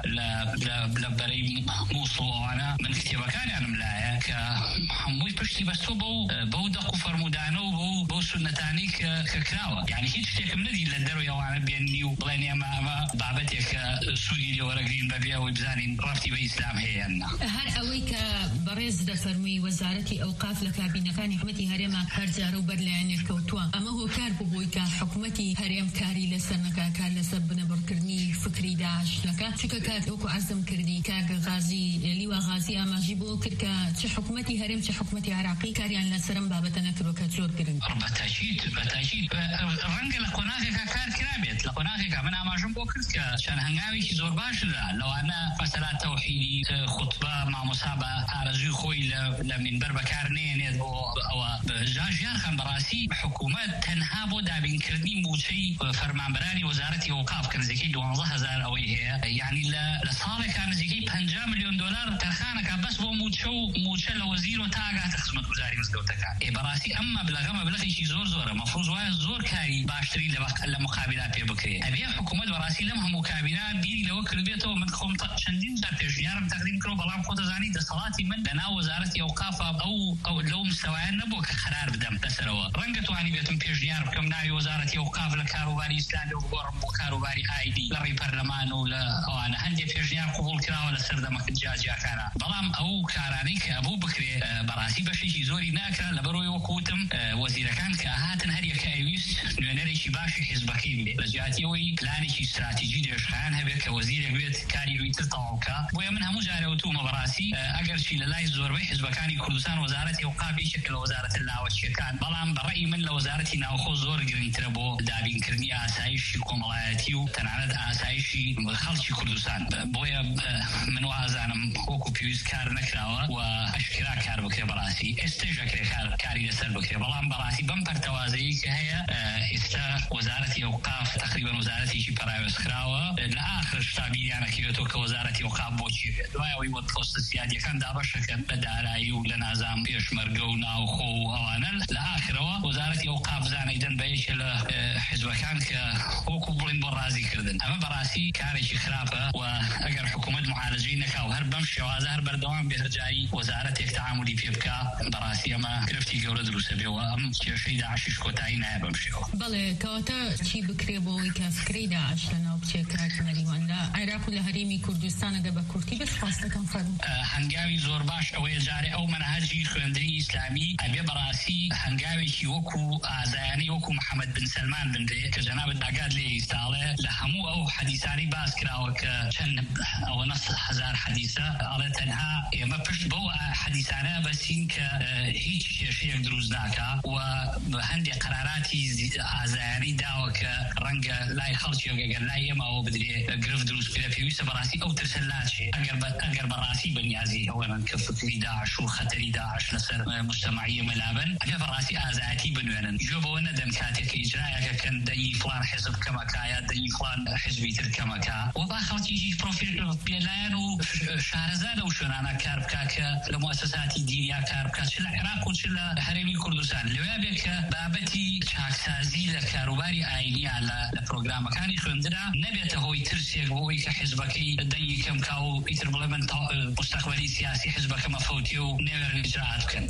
لە بەرەی مووسڵ ئەوانە من کتێبەکانیانم لایە کە هەمووی پشتی بەستۆ بەو دەق و فەرمودانە و بەو سونەتانی کە کراوە. یعنی هیچ شتێکم نەدی لە دەروی ئەوانە بێننی و بڵێن ئێمە ئەمە بابەتێکە سوودی لێوەرەگرین بەبێ ئەوەی بزانین ڕەفتی بە ئیسلام هەیە. هەر ئەوەی کە بەڕێز دەفەرمووی وەزارەتی ئەوقاف لە کابینەکانی حکومەتی هەرێما هەرجارە و بەرلایەنێک کەوتووە، ئەمە هۆکار بووبووی کە حکومەتی هەرێم کاری لەسەر نەکا، کار لەسەر بنەبڕکردنی فکری داعش نەکا، چونکە کات وەکو عەزم کردی کاگە غازی لیوا غازی ئاماژی بۆ کرد کە چ حکومەتی هەرێم چ حکومەتی عراقی کاریان لەسەرم بابەتە نەکردووە کە زۆر گرنگ. بەتاکید بەتاکید ڕەنگە لە قۆناغێکا کار کرابێت، لە قۆناغێکا من ئاماژەم بۆ کرد کە چەند هەنگاوێکی زۆر باشدا لەوانە مەسەلا تەوحیدی خوتبە مامۆسا بە ئارەزوی خۆی لە مینبەر بەکار نێنێت بۆ ئەوە ژیان خەم بەڕاستی حکوومەت تەنها بۆ دابینکردنی موچەی فەرمانبەرانی وەزارەتی ئەوقاف کە نزیکەی دوانزە هەزار ئەوەی هەیە، یعنی لە ساڵێکا نزیکەی پەنجا ملیۆن دۆلار تەرخانەکە بەس بۆ موچە و موچە لە وەزیر و تا ئاگاتە خزمەتگوزاری مزگەوتەکان. بەڕاستی ئەم مەبلەغە مەبلەغێکی زۆر زۆرە، مەفروض وایە زۆر کاری باشتری لە مقابلات پێ بکرێت. ئەبێ حکوومەت بەڕاستی لەم هەموو کابینە بیری لەوە کردبێتەوە. من خۆم چەندین جار پێشنیارم تەقدیم کردەوە، بەڵام خۆ دەزانی دەسەڵاتی من لەناو وەزارەتی ئەوقافە ئەو لەو مستەوایان نەبووە کە قەرار بدەم لەسەرەوە. ڕەنگە توانی بێتم پێشنیار بکەم ناوی وەزارەتی ئەوقاف لە کاروباری ئیسلامی و گۆڕم بۆ کاروباری ئایدی لە ڕێی پەرلەمان و لە ئەوانە هەندێک پێشنیار قبوڵ کراوە لەسەر دەمەکە جیاجیاکانە، بەڵام ئەو کارانەی کە ئەبوو بکرێ بەڕاستی بەشێکی زۆری ناکرا لەبەرەوەی وەکوتم وەزیرەکان کە هاتن هەر یەکە ئەویست نوێنەرێکی باشی حیزبەکەی بێت لە جیاتیەوەی پلانێکی استراتیژی دێشخایان هەبێت کە وەزیرێک بێت کاری ڕووی تر تەواو بکە. بۆیە من هەموو جارێ وتومە بەڕاستی ئەگەرچی لە لای زۆربەی حیزبەکانی کوردستان وەزارەتی ئەوقاف یەکێک لە وەزارەتە لاوەچیەکان، بەڵام بەڕێی من لە وەزارەتی ناوخۆ زۆر گرنگترە بۆ دابینکردنی ئاسایشی کۆمەڵایەتی و تەنانەت ئاسایشی خەڵکی کوردستان. بۆیە من وازانم وەکو پێویست کار نەکراوە و ئەشکرا کار بکرێ بەڕاستی ئێستاش ئەکرێ کاری لەسەر بکرێ، بەڵام بەڕاستی بەم پەرتەوازەیی کە هەیە ئێستا وەزارەتی ئەوقاف تقریبا وەزارەتێکی پەراوێزکراوە لە ئاخر شتابیریانەکەوێتەوە کە وەزارەتی ئەوقاف بۆچی بێت. دوای ئەوەی وە پۆستە سیادیەکان دابەشەکەن بە دارایی و لە نازام پێشمەرگە و ناوخۆ و ئەوانە لە ئاخرەوە وەزارەتی ئەوقاف زانەیدەن بە یەکێ لە حیزبەکان کە وەکو بڵین بۆ ڕازیکردن. ئەمە بەڕاستی کارێکی خراپە و ئەگەر حکوومەت معالەجەی نەکا و هەر بەم شێوازە هەر بەردەوام بێ هەرجایی وەزارەتێک تەعاملی پێ بکا، بەڕاستی ئەمە گرفتی گەورە دروستە بێەوە ئەم کێشەی داعشیش کۆتایی نایە بەم شێوە. بەڵێ کەواتە چی بکرێ بۆەوەی کە فکرەی داعش لەناو بچێکات نەریواندا عێراق و لە هەرێمی کوردستانەگە بە کورتی بەش خواستەکەم فەرموو. هەنگاوی زۆر باش ئەوەیە جارێ ئەو مەنهەجی خوێندنی ئیسلامی ئەبێ بەڕاستی هەنگاوێکی وەکو ئازایانی وەکو محەممەد بن سەلمان بنرێ کە جەنابەت ئاگاد لێ ئیستاڵێ لە هەموو ئەو حەدیثانی باس کراوە کە چەند ئەوە نەس هەزار حەدیثە ئەڵێ تەنها ئێمە پشت بەو حەدیثانە بەسین کە هیچ کێشەیەک دروست ناکا و هەندێک قەراراتی ئازایانی داوە کە ڕەنگە لای خەڵکیێگەگەر لای ئێمەەوە بدرێ گرفت دروست پێ پێویستە بەڕاستی ئەو ترسە لاچێ ئەگەر بەڕاستی بەنیازی ئەوەن کە فکری داعش و خەتەری داعش لەسەر مجتەمەعی مەلابن ئەگەر بەڕاستی ئازایەتی بنوێنن گوێ بەوە نەدەن کاتێککە ئیجرایەکەکەن دەی فلان حزب کەمەکایە دەی فلان حزبی تر کەمەکە و با خەڵکیی پرۆفیل پێلایەن و شارەزا لەو شوێنانە کار بکا کە لە موسساتی دینیا کار بکات چ لە عێراق و چ لە هەرێمی کوردستان لەوێ بێت کە بابەتی چاکسازی لە کاروباری ئاینیە لە پرۆگرامەکانی خوێندرا نەبێتە هۆی ترسێک بۆی کە حزبەکەی دەنگی کەمکا و ئیتر بڵێ من مستەقبەلی سیاسی حزبەکەمە فەوتی و نێوێرن ئیجراعات بکەن.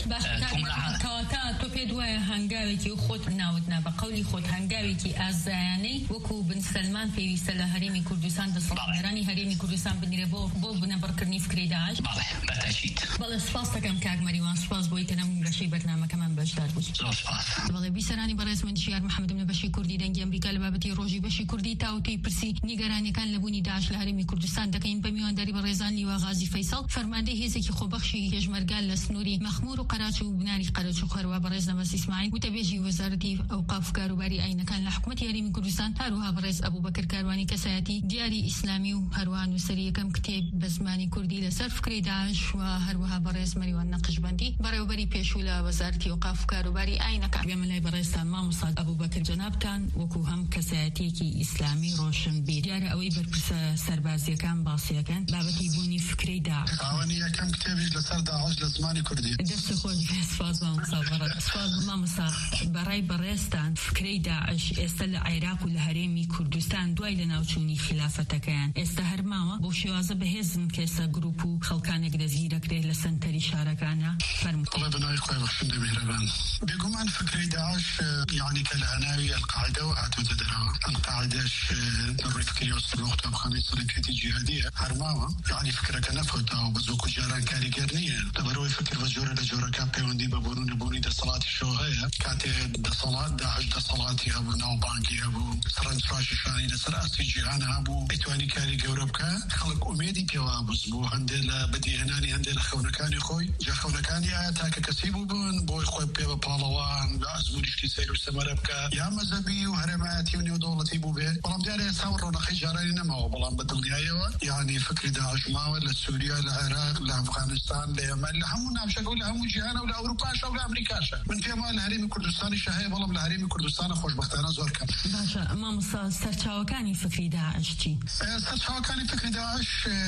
کەواتە تۆ پێت وایە هەنگاوێکی خۆت ناوت نا بە قەولی خۆت هەنگاوێکی ئازایانەی وەکو بن سەلمان پێویستە لە هەرێمی کوردستان دەسەڵات رانی هەرێمی کوردستان بنیرە بۆ بۆ بنەبڕکردنی فکری داعش. بەڵێ بەتاکید. بەڵێ سپاس دەکەم کاک مەریوان، سپاس بۆی کە لەم بەشەی بەرنامەکەمان بەشدار بوویت. زۆر سپاس. بەڵێ بیسەرانی بەڕێزمەند شیار محەممەدم لە بەشی کوردی دەنگی ئەمریکا لە بابەتی ڕۆژی بەشی کوردی تاوتوی پرسی نیگەرانیەکان لە بوونی داعش لە هەرێمی کوردستان دەکەین بە میوانداری بەڕێزان لیوا غازی فەیسەڵ فەرماندەی هێزێکی خۆبەخشی پێشمەرگان لە سنووری مەخمور و قەراچ و بناری قەرەچ و خەروە بەڕێز نەمەس ئیسماعیل وتەبێژی وەزارەتی ئەوقاف و کاروباری ئاینەکان لە حکوومەتی هەرێمی کوردستان، هەروەها بەڕێز ئەبوبەکر کاروانی کەسایەتی دیاری ئیسلامی و هەروەها نووسەری یەکەم کتێب بە زمانی کوردی لەسەر فکری داعش و هەروەها بەڕێز مەریوان نەقشبەندی بەڕێوەبەری پێشوو لە وەزارەتی ئەوقاف و کاروباری ئاینەکان. گوێم لای بەڕێزتان مامۆستا ئەبوبەکر جەنابتان وەکو هەم کەسایەتیەکی ئیسلامی ڕۆشن بیر دیارە ئەوەی بەرپرسە سەربازیەکان باسیەکەن بابەتی بوونی فکری داعش. ئەوەنی یەکەم کتێبیش لەسەر داعش لە زمانی کوردی. دەست خۆش سپاس مامۆستا بەڕێز. سپاس مامۆستا. بەڕای بەڕێزتان فکرەی داعش ئێستا لە عێراق و لە هەرێمی کوردستان دوای لە ناوچوونی خلافەتەکەیان ئێستا هەرماوە بۆ شێوازە بەهێزن کە ئێستا گروپ و خەڵکانێک دەزگیرەکرێت لە سەنتەری شارەکانە فەرمووی. بەڵێ بەناوی خۆی بەخشندە میهرەبان. بێگومان فکرەی داعش یعنی کە لە هەناوی ئەلقاعیدەوە هاتووەتە دەرەوە. ئەلقاعیدەش لە ڕووی فکری و سەرۆ قوتابخانەی سەرەکیەتی جیهادیە هەرماوە، یعنی فکرەکە نەفوتاوە بە زۆک و جاران کاریگەر نییە. لەبەرەوەی فکر بە جۆرە لە جۆرەکە پەیوەندی بە بوون و بوونی دەسەڵاتیشەوە هەیە. کاتێ دەسەڵات داعش دەسەڵاتی هەبوو، ناوبانگی هەبوو، سەرنجڕاشیشانی لەسەر ئاستی جیهان هەبوو، ئەیتوانی کاری گەورە بکە. خەڵک ئومێدی پێوە بووز بوو هەندێک لە بەدیهێنانی هەندێک لە خەونەکانی خۆی. جا خەونەکانی ئایا تاکە کەسی بوو بوون بۆی خۆی پێ بە پاڵەوان بە ئەزمونیشتی سەیر و سەمەرە بکە، یا مەزەبی و هەرێمایەتی و نێودەوڵەتی بوو بێ. بەڵام دیارە ئێستا ڕۆنەقەی جارانی نەماوە، بەڵام بە دڵنیاییەوە یعنی فکری داعش ماوە لە سووریا، لە عێراق، لە ئەفغانستان، لە یەمەن، لە هەموو ناوچەکە و لە هەموو جیهانە و لە ئەوروپاشە و لە ئەمریکاشە. من پێم وایە لە هەرێمی کوردستانیش هەیە، بەڵام لە هەرێمی کوردستانە خۆشبەختانە زۆر کەم. باشە مامۆستا سەرچاوەکانی فکری داعش چی؟ سەرچاوەکانی فکری داعش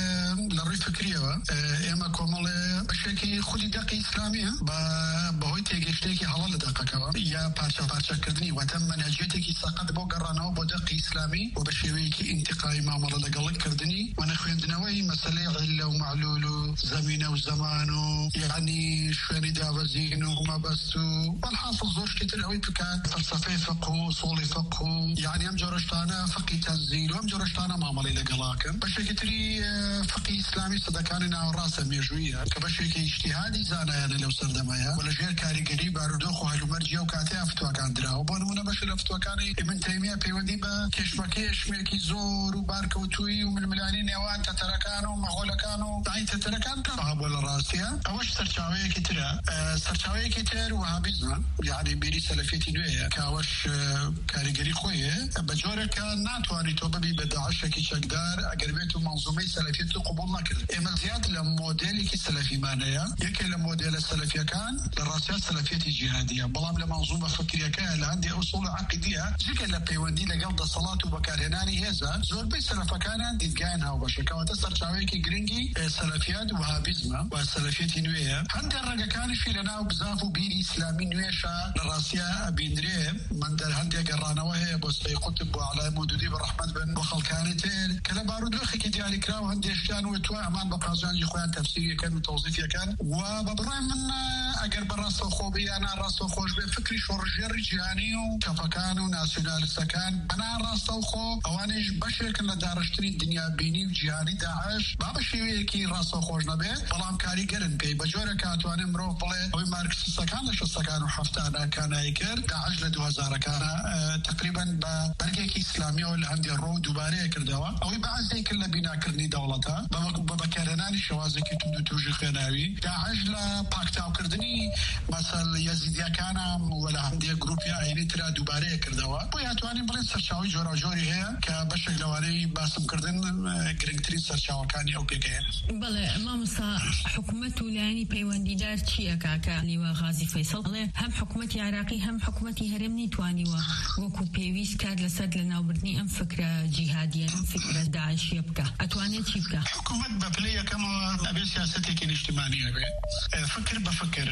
لە ڕووی فکریەوە ئێمە کۆمەڵێ بەشێکی خودی دەقی ئیسلامیە بە بەهۆی تێگەشتێکی هەڵە لە دەقەکەەوە یا پارچە پارچەکردنی واتە مەنهەجێتێکی سەقەت بۆ گەڕانەوە بۆ دەقی ئیسلامی و بە شێوەیەکی ئینتقای مامەڵە لەگەڵکردنی و نەخوێندنەوەی مەسەلەی عیلە و معلول و زەمینە و زەمان و یعنی شوێنی داوەزین و مەبەست و بەڵحاصل زۆر شتێتر ئەوەی بکات فەلسەفەی فقه و ئوسوڵی فقه و یعنی ئەم جۆرە شتانە فقی تەنزیل و ئەم جۆرە شتانە مامەڵەی لەگەڵاکەن. بەشێکی تری فقی ئیسلامی سەدەکانی ناوەڕاستە مێژوویە کە بەشێکی ئیجتیهادی زانایانە لەو سەردەمایە و لەژێر کاریگەری بارودۆخ و هەلومەرجیە و کاتەیە فتوەکان دراوە. بۆ نمونە بەشی لە فتوەکانی ئیبن تەیمیە پەیوەندی بە کێشمەکێشمێکی زۆر و بارکەوتووی و ململانی نێوان تەتەرەکان و مەغۆلەکان و داعی تەتەرەکان کەڵها بۆ لە ڕاستیە. ئەوەش سەرچاوەیەکی ترە. سەرچاوەیەکی تر وهابیزمە، یعنی بیری سەلەفیەتی نوێیە کە ئەوەش کاریگەری خۆیە بە جۆرێکە ناتوانێت تۆ ببی بە داعشێکی چەکدار ئەگەر بێت و مەنزومەی سەلەفیەت قبوڵ نەکرد. ئێمە زیاد لە مۆدێلێکی سەلەفیمانەیە، یەکێ لە مۆدێلە سەلەفیەکان لە ڕاستیە سەلەفیەتی جیهادیە، بەڵام لە مەنزومە فکریەکە لە هەندێک ئوسوڵ عەقیدیە جگە لە پەیوەندی لەگەڵ دەسەڵات و بەکارهێنانی هێزە زۆربەی سەلەفەکانیان دیدگایان هاوبەشەکەواتە سەرچاوەیەکی گرنگی سەلەفیات و وهابیزمە و سەلەفیەتی نوێیە. هەندێک ڕێگەکانیشی لەناو بزاف و بیری ئیسلامی نوێشە لە ڕاستیە ئەبیندرێ. من دەر هەندێک گەڕانەوە هەیە بۆ سەی قوتب بۆ عەلای مودودی بەڕەحمەت بن بۆ خەڵکانی تر کە لە بارودۆخێکی دیاریکراوە هەندێک شتیان وتووە ئەمان بە قازانجی خۆیان تەفسیریەکەن و تەوزیفیەکەن و بە بڕای من ئەگەر بەڕاستە خۆ یان ڕاستە خۆش بێ فکری شۆڕژێڕی جیهانی و کەفەکان و ناسیۆنالیستەکان بەنا ڕاستە و خۆ ئەوانیش بەشێکن لە داڕشتنی دنیابینی و جیهانی داعش با بە شێوەیەکی ڕاستە خۆش نەبێت، بەڵام کاریگەرن پێی بە جۆرە کاتوانێ مرۆڤ بڵێ ئەوەی مارکسیستەکان لە شەستەکان و هەفتانە کانایی کرد داعش لە دوو هەزارەکانە تقریبا بە بەرگێکی ئیسلامیەوە لە هەندێک ڕۆ دووبارەیە کردەوە. ئەوەی بەعزەی کرد لە بیناکردنی دەوڵەتە بە بەکارهێنانی شێوازێکی توند و توژی خوێناوی. داعش لە پاکتاوکردنی مەسەل یەزیدیەکانە و لە هەندێک گروپی ئاینی ترا دووبارەیە کردەوە. بۆ یاتوانین بڵێن سەرچاوی جۆراوجۆری هەیە کە بەشێک لەوانەی باسمکردن گرنگترین سەرچاوەکانی ئەو پێگەیە. بەڵێ مامۆستا حکوومەت و لایەنی پەیوەندیدار چییە کاکە لیوا غازی فەیسەڵ؟ بڵێ هەم حکوومەتی عێراقی هەم حکوومەتی هەرێم نەیتوانیوە وەکو پێویست کار لەسەر لە ناوبردنی ئەم فکرە جیهادیە ئەم فکرە داعشیە بکە. ئەتوانێت چی بکە؟ حکوومەت بە پلەی یەکەمەوە ئەبێ سیاسەتێکی نیشتیمانی هەبێ، فکر بە فکر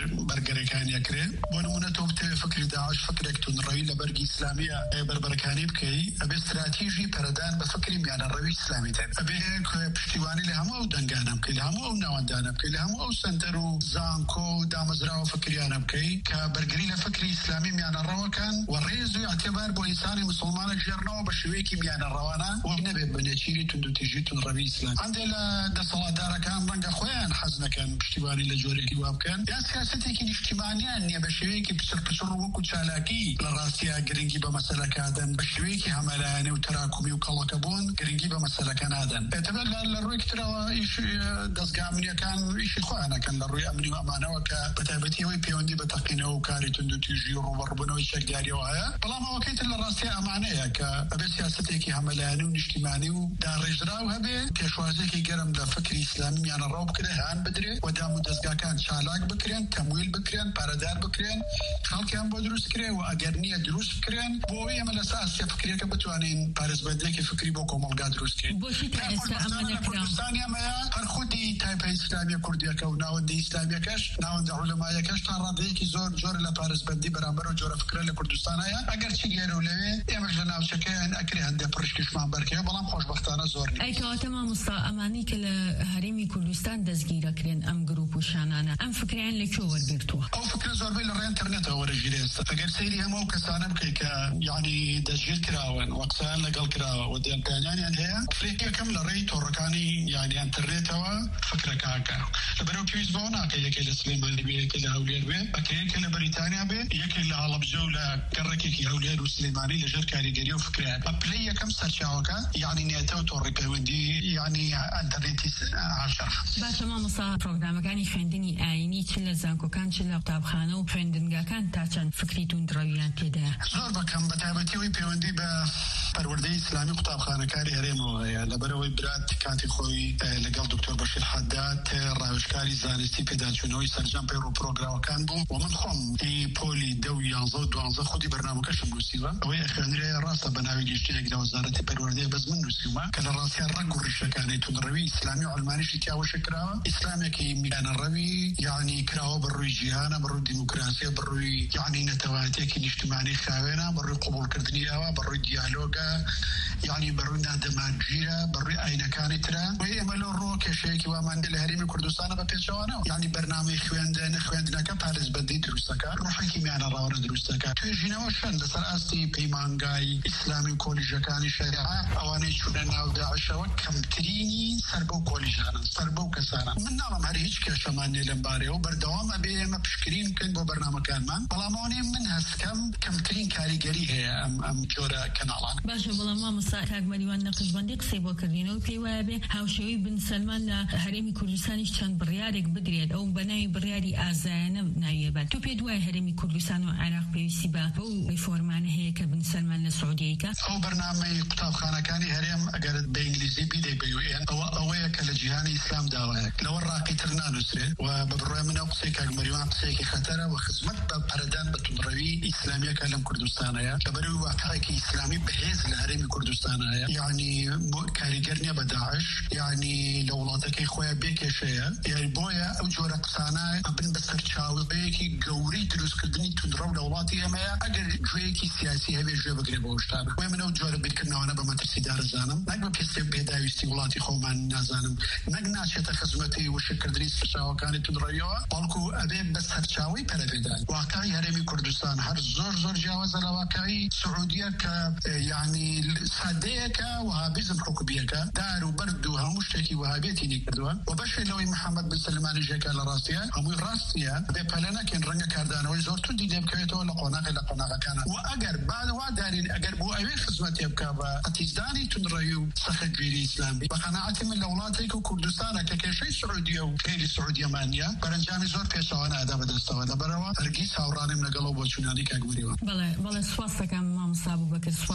برگەرەکان یەکرێ بۆ نمونە تۆ بتەوێ فکری داعش فکرێک تونڕەوی لە بەرگی ئیسلامیە بربەرەکانی بکەی ئەبێ استراتیژی پەرەدان بە فکری میانەڕەوی ئیسلامی تێن ئەبێ پشتیوانی لە هەموو ئەو دەنگانە بکەی لە هەموو ئەو ناوەندانە بکەی لە هەموو ئەو سنتەر و زانکۆ و دامەزراوە فکریانە بکەی کە بەرگری لە فکری ئیسلامی میانەڕەوەکان و ڕێز و ئەتێبار بۆ ئینسانی مسلمانە ژێڕنەوە بە شێوەیەکی میانەڕەوانە و نەبێت بنێچیری تونند و تیژی تونڕەوی ئیسلام هەندێک لە دەسەڵاتدارەکان ڕەنگە خۆیان حەز نەکەن پشتیوانی لە جۆرێکی وا بکەن یا سیاسەتێکی نیشتیمانیان نییە بە شێوەیەکی پچر پچر و وەکو چالاکی لە ڕاستیە گرنگی بە مەسەلەکادەن بە شێوەیەکی هەمەلایەنی و تەراکومی و کەڵەکە بوون گرنگی بە مەسەلەکە نادەن ئێتەبەر لە ڕووی ترەوە ئیش دەستگا ئەمنیەکان ئیشی خۆیان نەکەن لە ڕووی ئەمنی و ئەمانەوە کە بەتایبەتیەوەی پەیوەندی بە تەقینەوە و کاری تونند و تیژی و ڕوبەڕووبوونەوەی چەکداریەوە هەیە بەڵام ئەوەکەی تر لە ڕاستی ئەمانەیە کە ئەبێ سیاسەتێکی هەمەلایەنی و نیشتیمانی و داڕێژراو هەبێ پێشوازێکی گەرم لە فکری ئیسلامی میانەڕەو بکرێ هەیان بدرێ و دام و دەستگاکان چالاک بکرێن تەمویل بکرێن پارەدار بکرێن خەڵکیان بۆ دروست کرێ و ئەگەر نییە دروست بکرێن بۆ ئەوەی ئێمە لە ساسیە فکرێکە بتوانین پارێزبەندێکی فکری بۆ کۆمەڵگا دروستکەین بۆشی تا ئێستا ئەمانە کوردستانی ئەمەیە هەر خودی تایپە ئیسلامیە کوردیەکە و ناوەندی ئیسلامیەکەش ناوەندە عولەمایەکەش تا ڕادەیەکی زۆر جۆر لە پارێزبەندی بەرامبەر و جۆرە فکرە لە کوردستان هەیە ئەگەر چی لێرە و لەوێ ئێمەش لە ناوچەکەیان ئەکرێ هەندێک پڕشکیشمان بەرکەوە بەڵام خۆشبەختانە زۆر نیە ئەیکەواتە مامۆستا ئەمانی کە لە هەرێمی کوردستان دەستگیرەکرێن ئەم گروپ و شانانە ئەم فکریان لەکوێ وەرگرتووە ئەو فکرە زۆربەی لە ڕێ ئینتەرنێتەوە وەرەگیرێ ئێستا ئەگەر سەیری هەموو ئەو کەسانە بکەی کە یعنی دەستگیر کراون و قسەیان لەگەڵ کراوە و دەمکانیان هەیە فکرێک یەکەم لە ڕێی تۆڕەکانی یعنی ئینتەرنێتەوە فکرەکەکە لەبەرەوە پێویست بەوە ناکە یەکێک لە سلێمانی بێ یەکێک لە هەولێر بێ ئەکە یەکێک لە بەریتانیا بێ یەکێک لە هەڵەبجە و لە گەڕێکێکی هەولێر و سلێمانی لەژێر کاریگەری و فکرەیە بەپلەی یەکەم سەرچاوەکە یعنی نێتەوە تۆڕی پەیوەندی یعنی ئینتەرنێتی عاشر باشە مامۆستا پرۆگرامەکانی خوێندنی ئاینی چ لە زانکۆکان چ لە قوتابخانە و خوێندنگاکان تا چەند فکری توندڕەویان تێدایە زۆر بەکەم بەتایبەتیەوەی پەیوەندی بە پەروەردەی ئیسلامی قوتابخانەکاری هەرێمەوە هەیە لەبەرەوەی برات کاتی خۆی لەگەڵ دکتۆر بەشیر حەداد ڕاوێژکاری زانستی پێداچوونەوەی سەرجەم پەیڕ و پرۆگرامەکان بوو و من خۆم هی پۆلی دە و یانزە و دوانزە خودی بەرنامەکەشم نووسیوە ئەوەی ئەخوێنرێ ڕاستە بە ناوی گەشتەیەک لە وەزارەتی پەروەردەی بەس من نووسیومە کە لە ڕاستیان ڕەنگ و ڕیشەکانی توندڕەوی ئیسلامی و عەلمانیشی تیاوەشە کراوە ئیسلامێکی میانەڕەوی یعنی کراوە بەڕووی جیهانە بەڕووی دیموکراسیە بەڕووی یعنی نەتەوایەتێکی نیشتیمانی خاوێنە بەڕووی قبوڵکردنی ئەوە بەڕووی دیالۆگە یعنی بەڕووی نادەماگیرە بەڕووی ئاینەکانی ترە و ئێمە لە ڕۆ کێشەیەکی وامان لە هەرێمی کوردستانە بە پێچەوانەوە یعنی بەرنامەی خوێندن خوێندنەکە پارێزبەندی دروستەکە ڕوحێکی میانەڕەوانە دروستەکە توێژینەوە شەن لەسەر ئاستی پەیمانگای ئیسلامی و کۆلیژەکانی شەریعە ئەوانەی چوونە ناو داعشەوە کەمترینی سەر بەو کۆلیژانە سەر بەو کەسانە من ناڵم هەر هیچ کێشەمان نێ لەم بارەیەوە بەردەوام ئەبێ ئێمە پشتگیری بکەین بۆ بەرنامەکانمان بەڵام ئەوانەی من هەستکەم کەمترین کاریگەری هەیە ئەم ئەم جۆرە کەناڵان باشە بەڵام مامۆستا کاکمەریوان نەقشبەندی قسەی بۆ کردینەوە پێی وایە بێ هاوشێوەی بن سەلمان لە هەرێمی کوردستانیش چەند بڕیارێک بدرێت ئەو بەناوی بڕیاری ئازایانە ناویێبێت تۆ پێت وایە هەرێمی کوردستان و عێراق پێویستی بە ئەو ریفۆرمانە هەیە کە بن سەلمان لە سعودیەیەکە ئەو بەرنامەی قوتابخانەکانی هەرێم ئەگەر بە ئینگلیزی بیدەی بە یو ئێن ئەوە ئەوەیە کە لە جیهانی ئیسلام داوایە لەوە ڕاقیتر نانووسرێت و بە بڕۆی منە قسەی کاکمەریوان قسەیەکی خەتەرە و خزمەت بە پەرەدان بە توندڕەوی ئیسلامیەکە لەم کوردستانەیە لەبەرەوەی واقعێکی ئیسلامی بەهێز لە هەرێمی کوردستانە هەیە یعنی کاریگەر نییە بە داعش یعنی لە وڵاتەکەی خۆیان بێکێشەیە یعنی بۆیە ئەو جۆرە قسانە ئەبن بە سەرچاوەیەکی گەورەی دروستکردنی توندڕە و لە وڵاتی ئێمەیە ئەگەر گوێیەکی سیاسی هەبێ گوێ بگرێ بە شتانە وێ من ئەو جۆرە بیرکردنەوەنە بە مەترسی دارەزانم نەک بە پێستێ بێداویستی وڵاتی خۆمان نازانم نەک ناچێتە خزمەتی وشکردنی سەرچاوەکانی توندڕەویەوە بەڵکو ئەبێ بە سەرچاوەی پەرەپێدان واقعی هەرێمی کوردستان هەر زۆر زۆر جیاوازە لە واقعی سعودیە کە یعنی سادەیەکە وهابیزم حکومیەکە دار و بەرد و هەموو شتێکی وهابێتی نێکردووە و بەشێ لەوەی محەممەد بن سلمانی ژێکە لە ڕاستیە هەمووی ڕاستیە بێ پەلە نەکەن ڕەنگە کاردانەوەی زۆر توندی لێ بکەوێتەوە لە قۆناغی لە قۆناغەکانە و ئەگەر بعدوا دارین ئەگەر بۆ ئەوێ خزمەتێ بکە بە ئەتیزدانی توندڕەوی و سەخەتگیری ئیسلامی بە قەناعەتی من لە وڵاتێک و کوردستانە کە کێشەی سعودیە و خێری سعودیەمانیە بەرەنجامی زۆر پێچەوانە ئەدا بەدەستەوە لەبەرەوە هەرگیز هاوڕانیم لەگەڵەوە بۆ چوونانی کاکمەریوان بەڵێ بەڵێ سوپاس دەکەم مامۆستا بووبەکر سوپاس بۆ بەشداری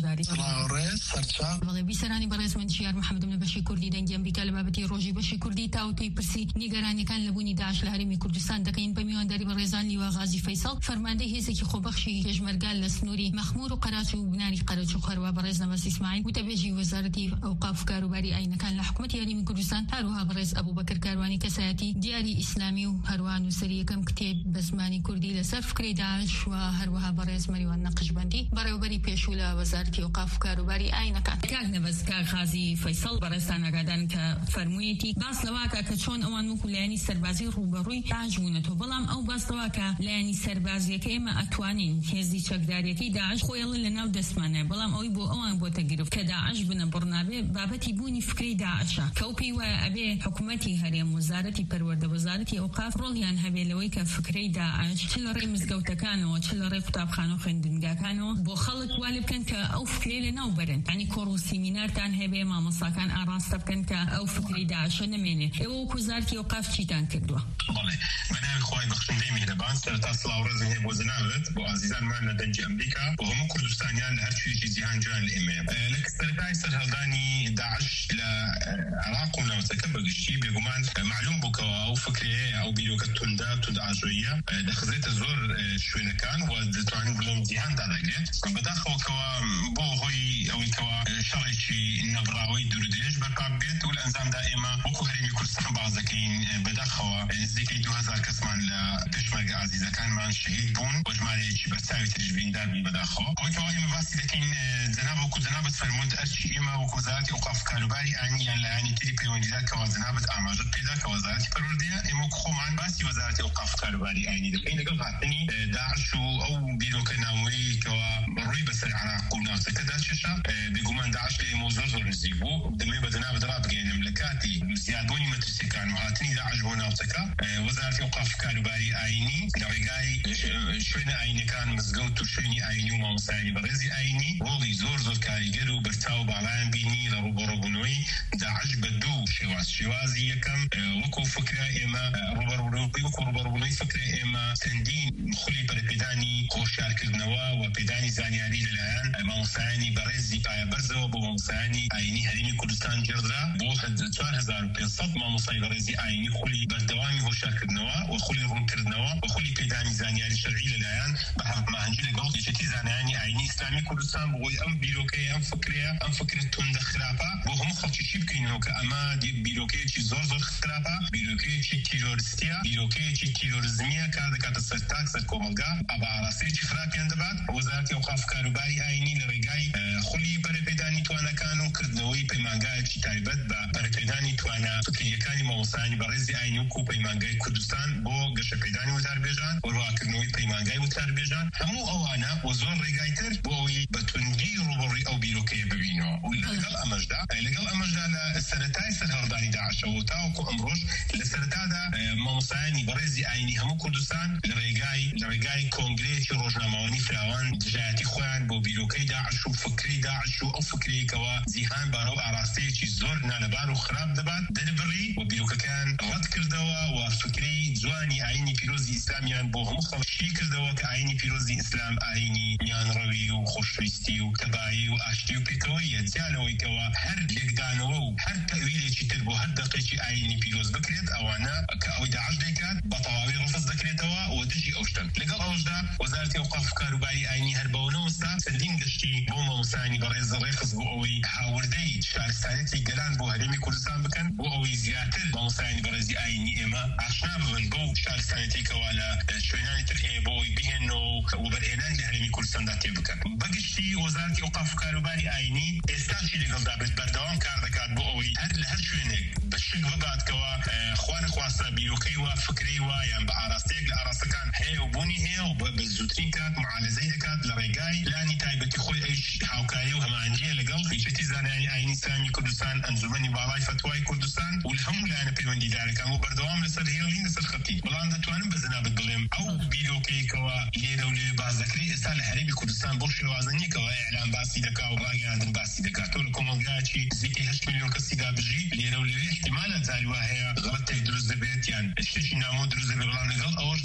هاوکاری ڕێز سەرچاو بەڵێ بیسەرانی بەڕێزمەند شیار محەممەد لە بەشی کوردی دەنگی ئەمریکا لە بابەتی ڕۆژی بەشی کوردی تاوتوی پرسی نیگەرانیەکان لە بوونی داعش لە هەرێمی کوردستان دەکەین بە میوانداری بەڕێزان لیوا غازی فەیسەڵ فەرماندەی هێزێکی خۆبەخشی پێشمەرگا لە سنووری مەخمور و قەراچ و بناری قەرەچ و خەروە بەڕێز نەمەس ئیسماعیل وتەبێژی وەزارەتی ئەوقاف و کاروباری ئاینەکان لە حکوومەتی هەرێمی کوردستان هەروەها بەڕێز ئەبوبەکر کاروانی کەسایەتی دیاری ئیسلامی و هەروەها نووسەری یەکەم کتێب بە زمانی کوردی لەسەر فکری داعش و هەروەها بەڕێز مەریوان نەقشبەندی بەڕێوەبەری پێشوو لە وەزارەتی ئەوقاف و کاروباری ئاینەکان کاک نەبەس کاک غازی فەیسەڵ بەڕێستان ئاگادان کە فەرموویەتی باس لەواکە کە چۆن ئەوان وەکو لایەنی سەربازی ڕوبەڕووی داعش بوونەتەوە بەڵام ئەو باس لەواکە لایەنی سەربازیەکە ئێمە ئەتوانین هێزی چەکداریەکەی داعش خۆیڵ لە ناو دەستمانە بەڵام ئەوی بۆ ئەوان بۆتە گرفت کە داعش بنە بڕنابێ بابەتی بوونی فکری داعشە کە ئەو پێی وایە ئەبێ حکوومەتی هەرێم وەزارەتی پەروەردە وەزارەتی ئەوقاف ڕۆڵیان هەبێ لەوەی کە فکرەی داعش چ لە ڕێی مزگەوتەکانەوە چ لە ڕێی قوتابخانە و خوێندنگاکانەوە بۆ خەڵک وا لێ بکەن کە ئەو فکرەی لە ناو بەرن ینی کۆڕ و سیمینارتان هەبێ مامۆستاکان ئاڕاستە بکەن کە ئەو فکری داعشە نەمێنێ ئێوە وەکو وەزارەتی ئەوقاف چیتان کردووە؟ بەڵێ بەناوی خوای بەخشندەی میهرەبان سەرەتا سڵاو ڕێزم هەیە بۆ جەنابەت بۆ ئازیزانمان لە دەنگی ئەمریکا بۆ هەموو کوردستانیان لە هەر کوێیەکی جیهان جوان لە ئێمەیە لە سەرەتای سەرهەڵدانی داعش لە عێراق و ناوچەکە بەگشتی بێگومان معلوم بووکەوە ئەو فکرەیە ئەو بیرۆکە توندە توندئاژۆییە دەخزێتە زۆر شوێنەکان و دەتوانین بڵێم جیهاندا دەگرێت بەداخەوەکەوە بۆ هۆی ئەوەی کەوە شەڕێکی نەبراوەی دوورودرێژ بەرپا بێت و لە ئەنجامدا ئێمە وەکو هەرێمی کوردستان باز دەکەین بەداخەوە نزیکەی دوو هەزار کەسمان لە پێشمەرگە ئازیزەکانمان شەهید بوون بۆ ژمارەیەکی بەرچاوی تریش بریندار بووین بەداخەوە ئەوەی کەوە ئێمە باسی دەکەین جەناب وەکو جەنابەت فەرموود ئەرچی ئێمە وەکو وەزارەتی ئەوقاف و کاروباری ئاینی یان لایەنی تری پەیوەندیدار کەوا جەنابەت ئاماژەت پێدا کە وەزارەتی پەروەردەیە ئێمە وەکو خۆمان باسی وەزارەتی ئەوقاف و کاروباری ئاینی دەکەین لەگەڵ هاتنی داعش و ئەو بیرۆکە ناوەیە کەوا ڕووی بەسەر عێراق و ناوچەکەدا چێشە بێگومان داعش لە ئێمە زۆر زۆر نزیک بوو دەمێ بە جەنابەت ڕابگەێنم لە کاتی زیادبوونی مەترسیەکان و هاتنی داعش بۆ ناوچەکە وەزارەتی ئەوقاف و کاروباری ئاینی لە ڕێگای شوێنە ئاینەکان مزگەوت و شوێنی ئاینی و مامۆستایانی بەڕێزی ئاینی ڕۆڵی زۆر زۆر کاریگەر و بەرچاو باڵایان بینی لە ڕوبەڕۆبوونەوەی داعش بە دوو شێواز شێوازی یەکەم وەکو فکرە ئێمە ڕوبەڕوونەوەی وەکو ڕوبەڕوونەوەی فکرە ئێمە چەندین خولی بەرەپێدانی خۆشیارکردنەوە و پێدانی زانیاری لەلایەن مامۆستایانی بەڕێزی پایەبەرزەوە بۆ مامۆستایانی ئاینی هەرێمی کوردستان گێڕدرا بۆ چوار هەزار و پێنج سەد مامۆستای بەڕێزی ئاینی خولی بەردەوامی هۆشیارکردنەوە و خولی ڕوونکردنەوە و خولی پێدانی زانیاری شەرعی لەلایەن بە هەماهەنگی لەگەڵ یەکێتی زانایانی ئاینی ئیسلامی کوردستان بۆی ئەم بیرۆکەیە ئەم فکرەیە ئەم فکرە توندە خراپە بۆ هەموو خەڵکی چی بکەینەوە کە ئەمە بیرۆکەیەکی زۆر زۆر خراپە بیرۆکەیەکی تیرۆریستیە بیرۆکەیەکی تیرۆریزمیە کار دەکاتە سەر تاک سەر کۆمەلگا بە ئاراستەیەکی خراپیان دەبات وەزارەتی ئەوقاف و کاروباری ئاینی لە ڕێگای خولی بەرەپێدانی توانەکان و کردنەوەی پەیمانگایەکی تایبەت بە بەرەپێدانی توانە فکریەکانی مامۆستایانی بەڕێزی ئاینی وەکو پەیمانگای کوردستان بۆ گەشەپێدانی وتاربێژان وڕواکردنەوەی پەیمانگای وتاربێژان هەموو ئەوانە و زۆر ڕێگای تر بۆ ئەوەی بە توندی ڕوبەڕووی ئەو بیرۆکەیە ببینەوە و لەگەڵ ئەمەشدا لەگەڵ ئەمەشدا لە سەرەتای سەرهەڵدانی داعشەوە تاوەکو ئەمڕۆژ لە سەرەتادا مامۆستایانی بەڕێزی ئاینی هەموو کوردستان لە ڕێگای لە ڕێگای کۆنگرەیەکی ڕۆژنامەوانی فراوان دژایەتی خۆیان بۆ بیرۆکەی داعش و فکری داعش و ئەو فکرەیەکەوە جیهان بارە و ئاراستەیەکی زۆر نالەبار و خراپ دەبات دەربڕی و بیرۆکەکان ڕەت کردەوە و فکری جوانی ئاینی پیرۆزی ئیسلامیان بۆ هەموو خەڵکی کردەوە کە ئاینی پیرۆزی ئیسلام ئاینی میانڕەوی و خۆشویستی و تەبایی و ئاشتی و پێکەوەیە جیانەوەیکەوە هەر لێکدانەوە و هەر تەویلێکی تر بۆ هەر دەقێکی ئاینی پیرۆز بکرێت ئەوانە کە ئەوەی داعش دەکات بە تەواوی ڕفز دەکرێتەوە و دژی ئەو شتن لەگەڵ ئەوەشدا وەزارەتی ئەوقاف و کاروباری ئاینی هەر بەونەوەستا چەندین گشتی بۆ مامۆستایانی بەڕێز ڕێخز بۆ ئەوەی هاوردەی شارستانێتی گەلان بۆ هەرێمی کوردستان بکەن بۆ ئەوەی زیاتر مامۆستایانی بەڕێزی ئاینی ئێمە ئاشنا ببن بەو شارستانێتێکەوە لە شوێنانی تر هەیە بۆ ئەوەی بهێنەوە و بەرهێنان لە هەرێمی کوردستاندا تێ بکەن بەگشتی وەزارەتی ئەوقاف و کاروباری ئاینی ئێستاشی لەگەڵدا بێت بەردەوام کار دەکات بۆ ئەوەی هەر لە هەر شوێنێک بە شک بباتکەوە خوا نەخواستە بیرۆکەی وە فکرەی وە یان بە ئاراستەیەک لە ئاراستەکان هەیە و بوونی هەیە و بە زووترین کات معالەزەی دەکات لە ڕێگای لانی تایبەتی خۆی ئەویش هاوکاری و هەماهەنگیە لەگەڵ یەکێتی زانایانی ئاینی ئیسلامی کوردستان ئەنجومەنی باڵای فتوای کوردستان و لە هەموو لایەنە پەیوەندیدارەکان و بەردەوام لەسەر هێڵین لەسەر خەتی بەڵام دەتوانم بە جەنابەت بڵێم ئەو بیرۆکەیەکەوە لێرە و لێ باز دەکرێت ئێستا لە هەرێمی کوردستان بۆ شێوازە نیەکەوە ئێعلان باسی دەکات و ڕاگەیاندن باسی دەکات تۆ لە کۆمەلگایەکی نزیکەی هەشت میلیۆن کەسی دابژی لێرە و لێوێ احتیمالە جاری وا هەیە غەڵەتێک دروست دەبێت یان شتێکی نامۆ دروست دەبێت بەڵام لەگەڵ ئەوەشدا ئێستا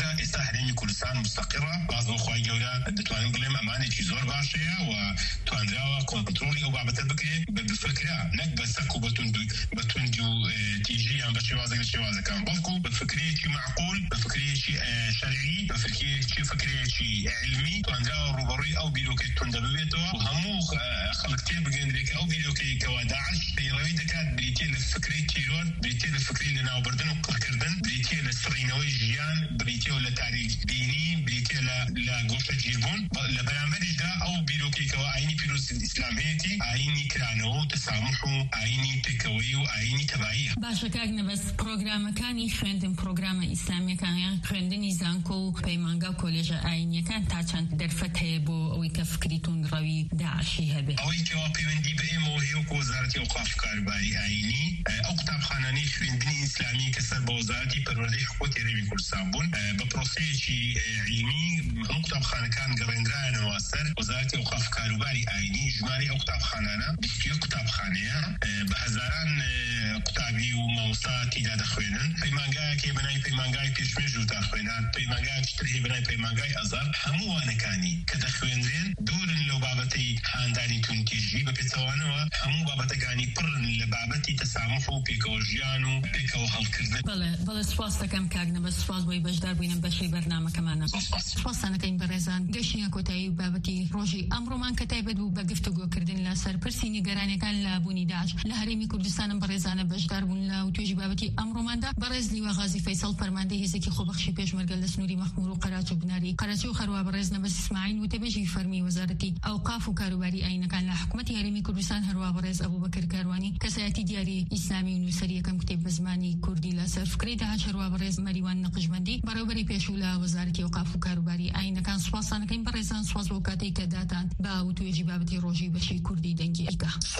هەرێمی کوردستان مستقرە باز بۆ خۆی گەورە دەتوانین بڵێم ئەمانێکی زۆر باشەیە و توانراوە کۆنتڕۆلی ئەو بابەتە بکرێت بە بفکرا نەک بە سەک و بە توندی و تیژی یان بە شێوازێک لە شێوازەکان بەڵکو بە فکرەیەکی معقول بە فکرەیەکی شەرعی بە فکرەیەکی فکرەیەکی علمی توانراوە ڕوبەڕووی ئەو بیرۆکەی توندە ببێتەوە و هەموو خەڵک تێبگەندرێت کە ئەو بیرۆکەیەکەوە داعش پەیڕەوی دەکات بریتێ لە فکرەی تیرۆر بریتێ لە فکری لەناوبردن و قڕکردن بریتێ لە سڕینەوەی ژیان بریتێ لە تاریک بینی بریتێ لە گۆشتە گیربوون لە بەرامبەریشدا ئەو بیرۆکەیەکەوە ئاینی پیرۆزی ئیسلام هەیەتی ئاینی کرانەوە و تەسامح و ئاینی پێکەوەی و ئاینی تەباییە. باشە کاک نەبەس پرۆگرامەکانی خوێندن پرۆگرامە ئیسلامیەکان خوێندنی زانکۆ و پەیمانگا و کۆلێژە ئاینیەکان تا چەند دەرفەت هەیە بۆ ئەوەی کە فکری توندڕەوی داعشی هەبێت؟ ئەوەی کەوا پەیوەندی بە ئێمەوە هەیە وەکو وەزارەتی ئەوقاف و کاروباری ئاینی ئەو قوتابخانانەی خوێندنی ئیسلامی کە سەر بە وەزارەتی پەروەردەی حکومەتی هەرێمی کوردستان بوون بە پرۆسەیەکی علمی هەموو قوتابخانەکان گەڕێنرایەنەوە سەر وەزارەتی ئەوقاف و کاروباری ئاینی ژمارەی ئەو قوتابخانانە بیست و یەک قوتابخانەیە بە هەزاران قوتابی و مامۆستا تێدا دەخوێنن پەیمانگایەکی بەناوی پەیمانگای پێشمێژ و داخوێنان پەیمانگایەکی تر هەیە بەناوی پەیمانگای ئەزار هەموو وانەکانی کە دەخوێنرێن دوورن لەو بابەتەی هاندانی توندتیژی بە پێچەوانەوە هەموو بابەتەکانی پڕن لە بابەتی تەسامح و پێکەوە ژیان و پێکەوە هەڵکردن. بەڵێ بەڵێ سوپاس دەکەم کاک نەبەس سوپاس بۆی بەشدار بووینە بەشەی بەرنامەکەمانە. سوپاسانەکەین بەڕێزان گەشتینە کۆتایی و بابەتی ڕۆژی ئەمڕۆمان کە تایبەت بوو بە گفتوگۆکردن لە سەرپرسی نیگەرانیەکان لە بوونی داعش لە هەرێمی کوردستانم بەڕێزانە بەشدار بوون لە توێژی بابەتی ئەمڕۆماندا بەڕێز لیوە غازی فەیسەڵ فەرماندەی هێزێکی خۆبەخشی پێشمەرگە لە سنووری مەخمور و قەراچ و بناری قەراچی و خەروا بەڕێز نەبەس ئیسماعیل وتەبێژی فەرمی وەزارەتی ئەوقاف و کاروباری ئاینەکان لە حکوومەتی هەرێمی کوردستان هەروە بەڕێز ئەبوبەکر کاروانی کەسایەتی دیاری ئیسلامی و نووسەری یەکەم کتێب بە زمانی کوردی لە سەرفکرەی داعش هەروە بەڕێز مەریوان نەقشبەندی بەڕێوەبەری پێشوو لە وەزارەتی ئەوقاف و کاروباری ئاینەکان سوپاسانەکەین بەڕێزان سواز بۆ کاتێک کە داتان با و توێژی بابەتی ڕۆژی بەشی کوردی دەنگی ئەیکا.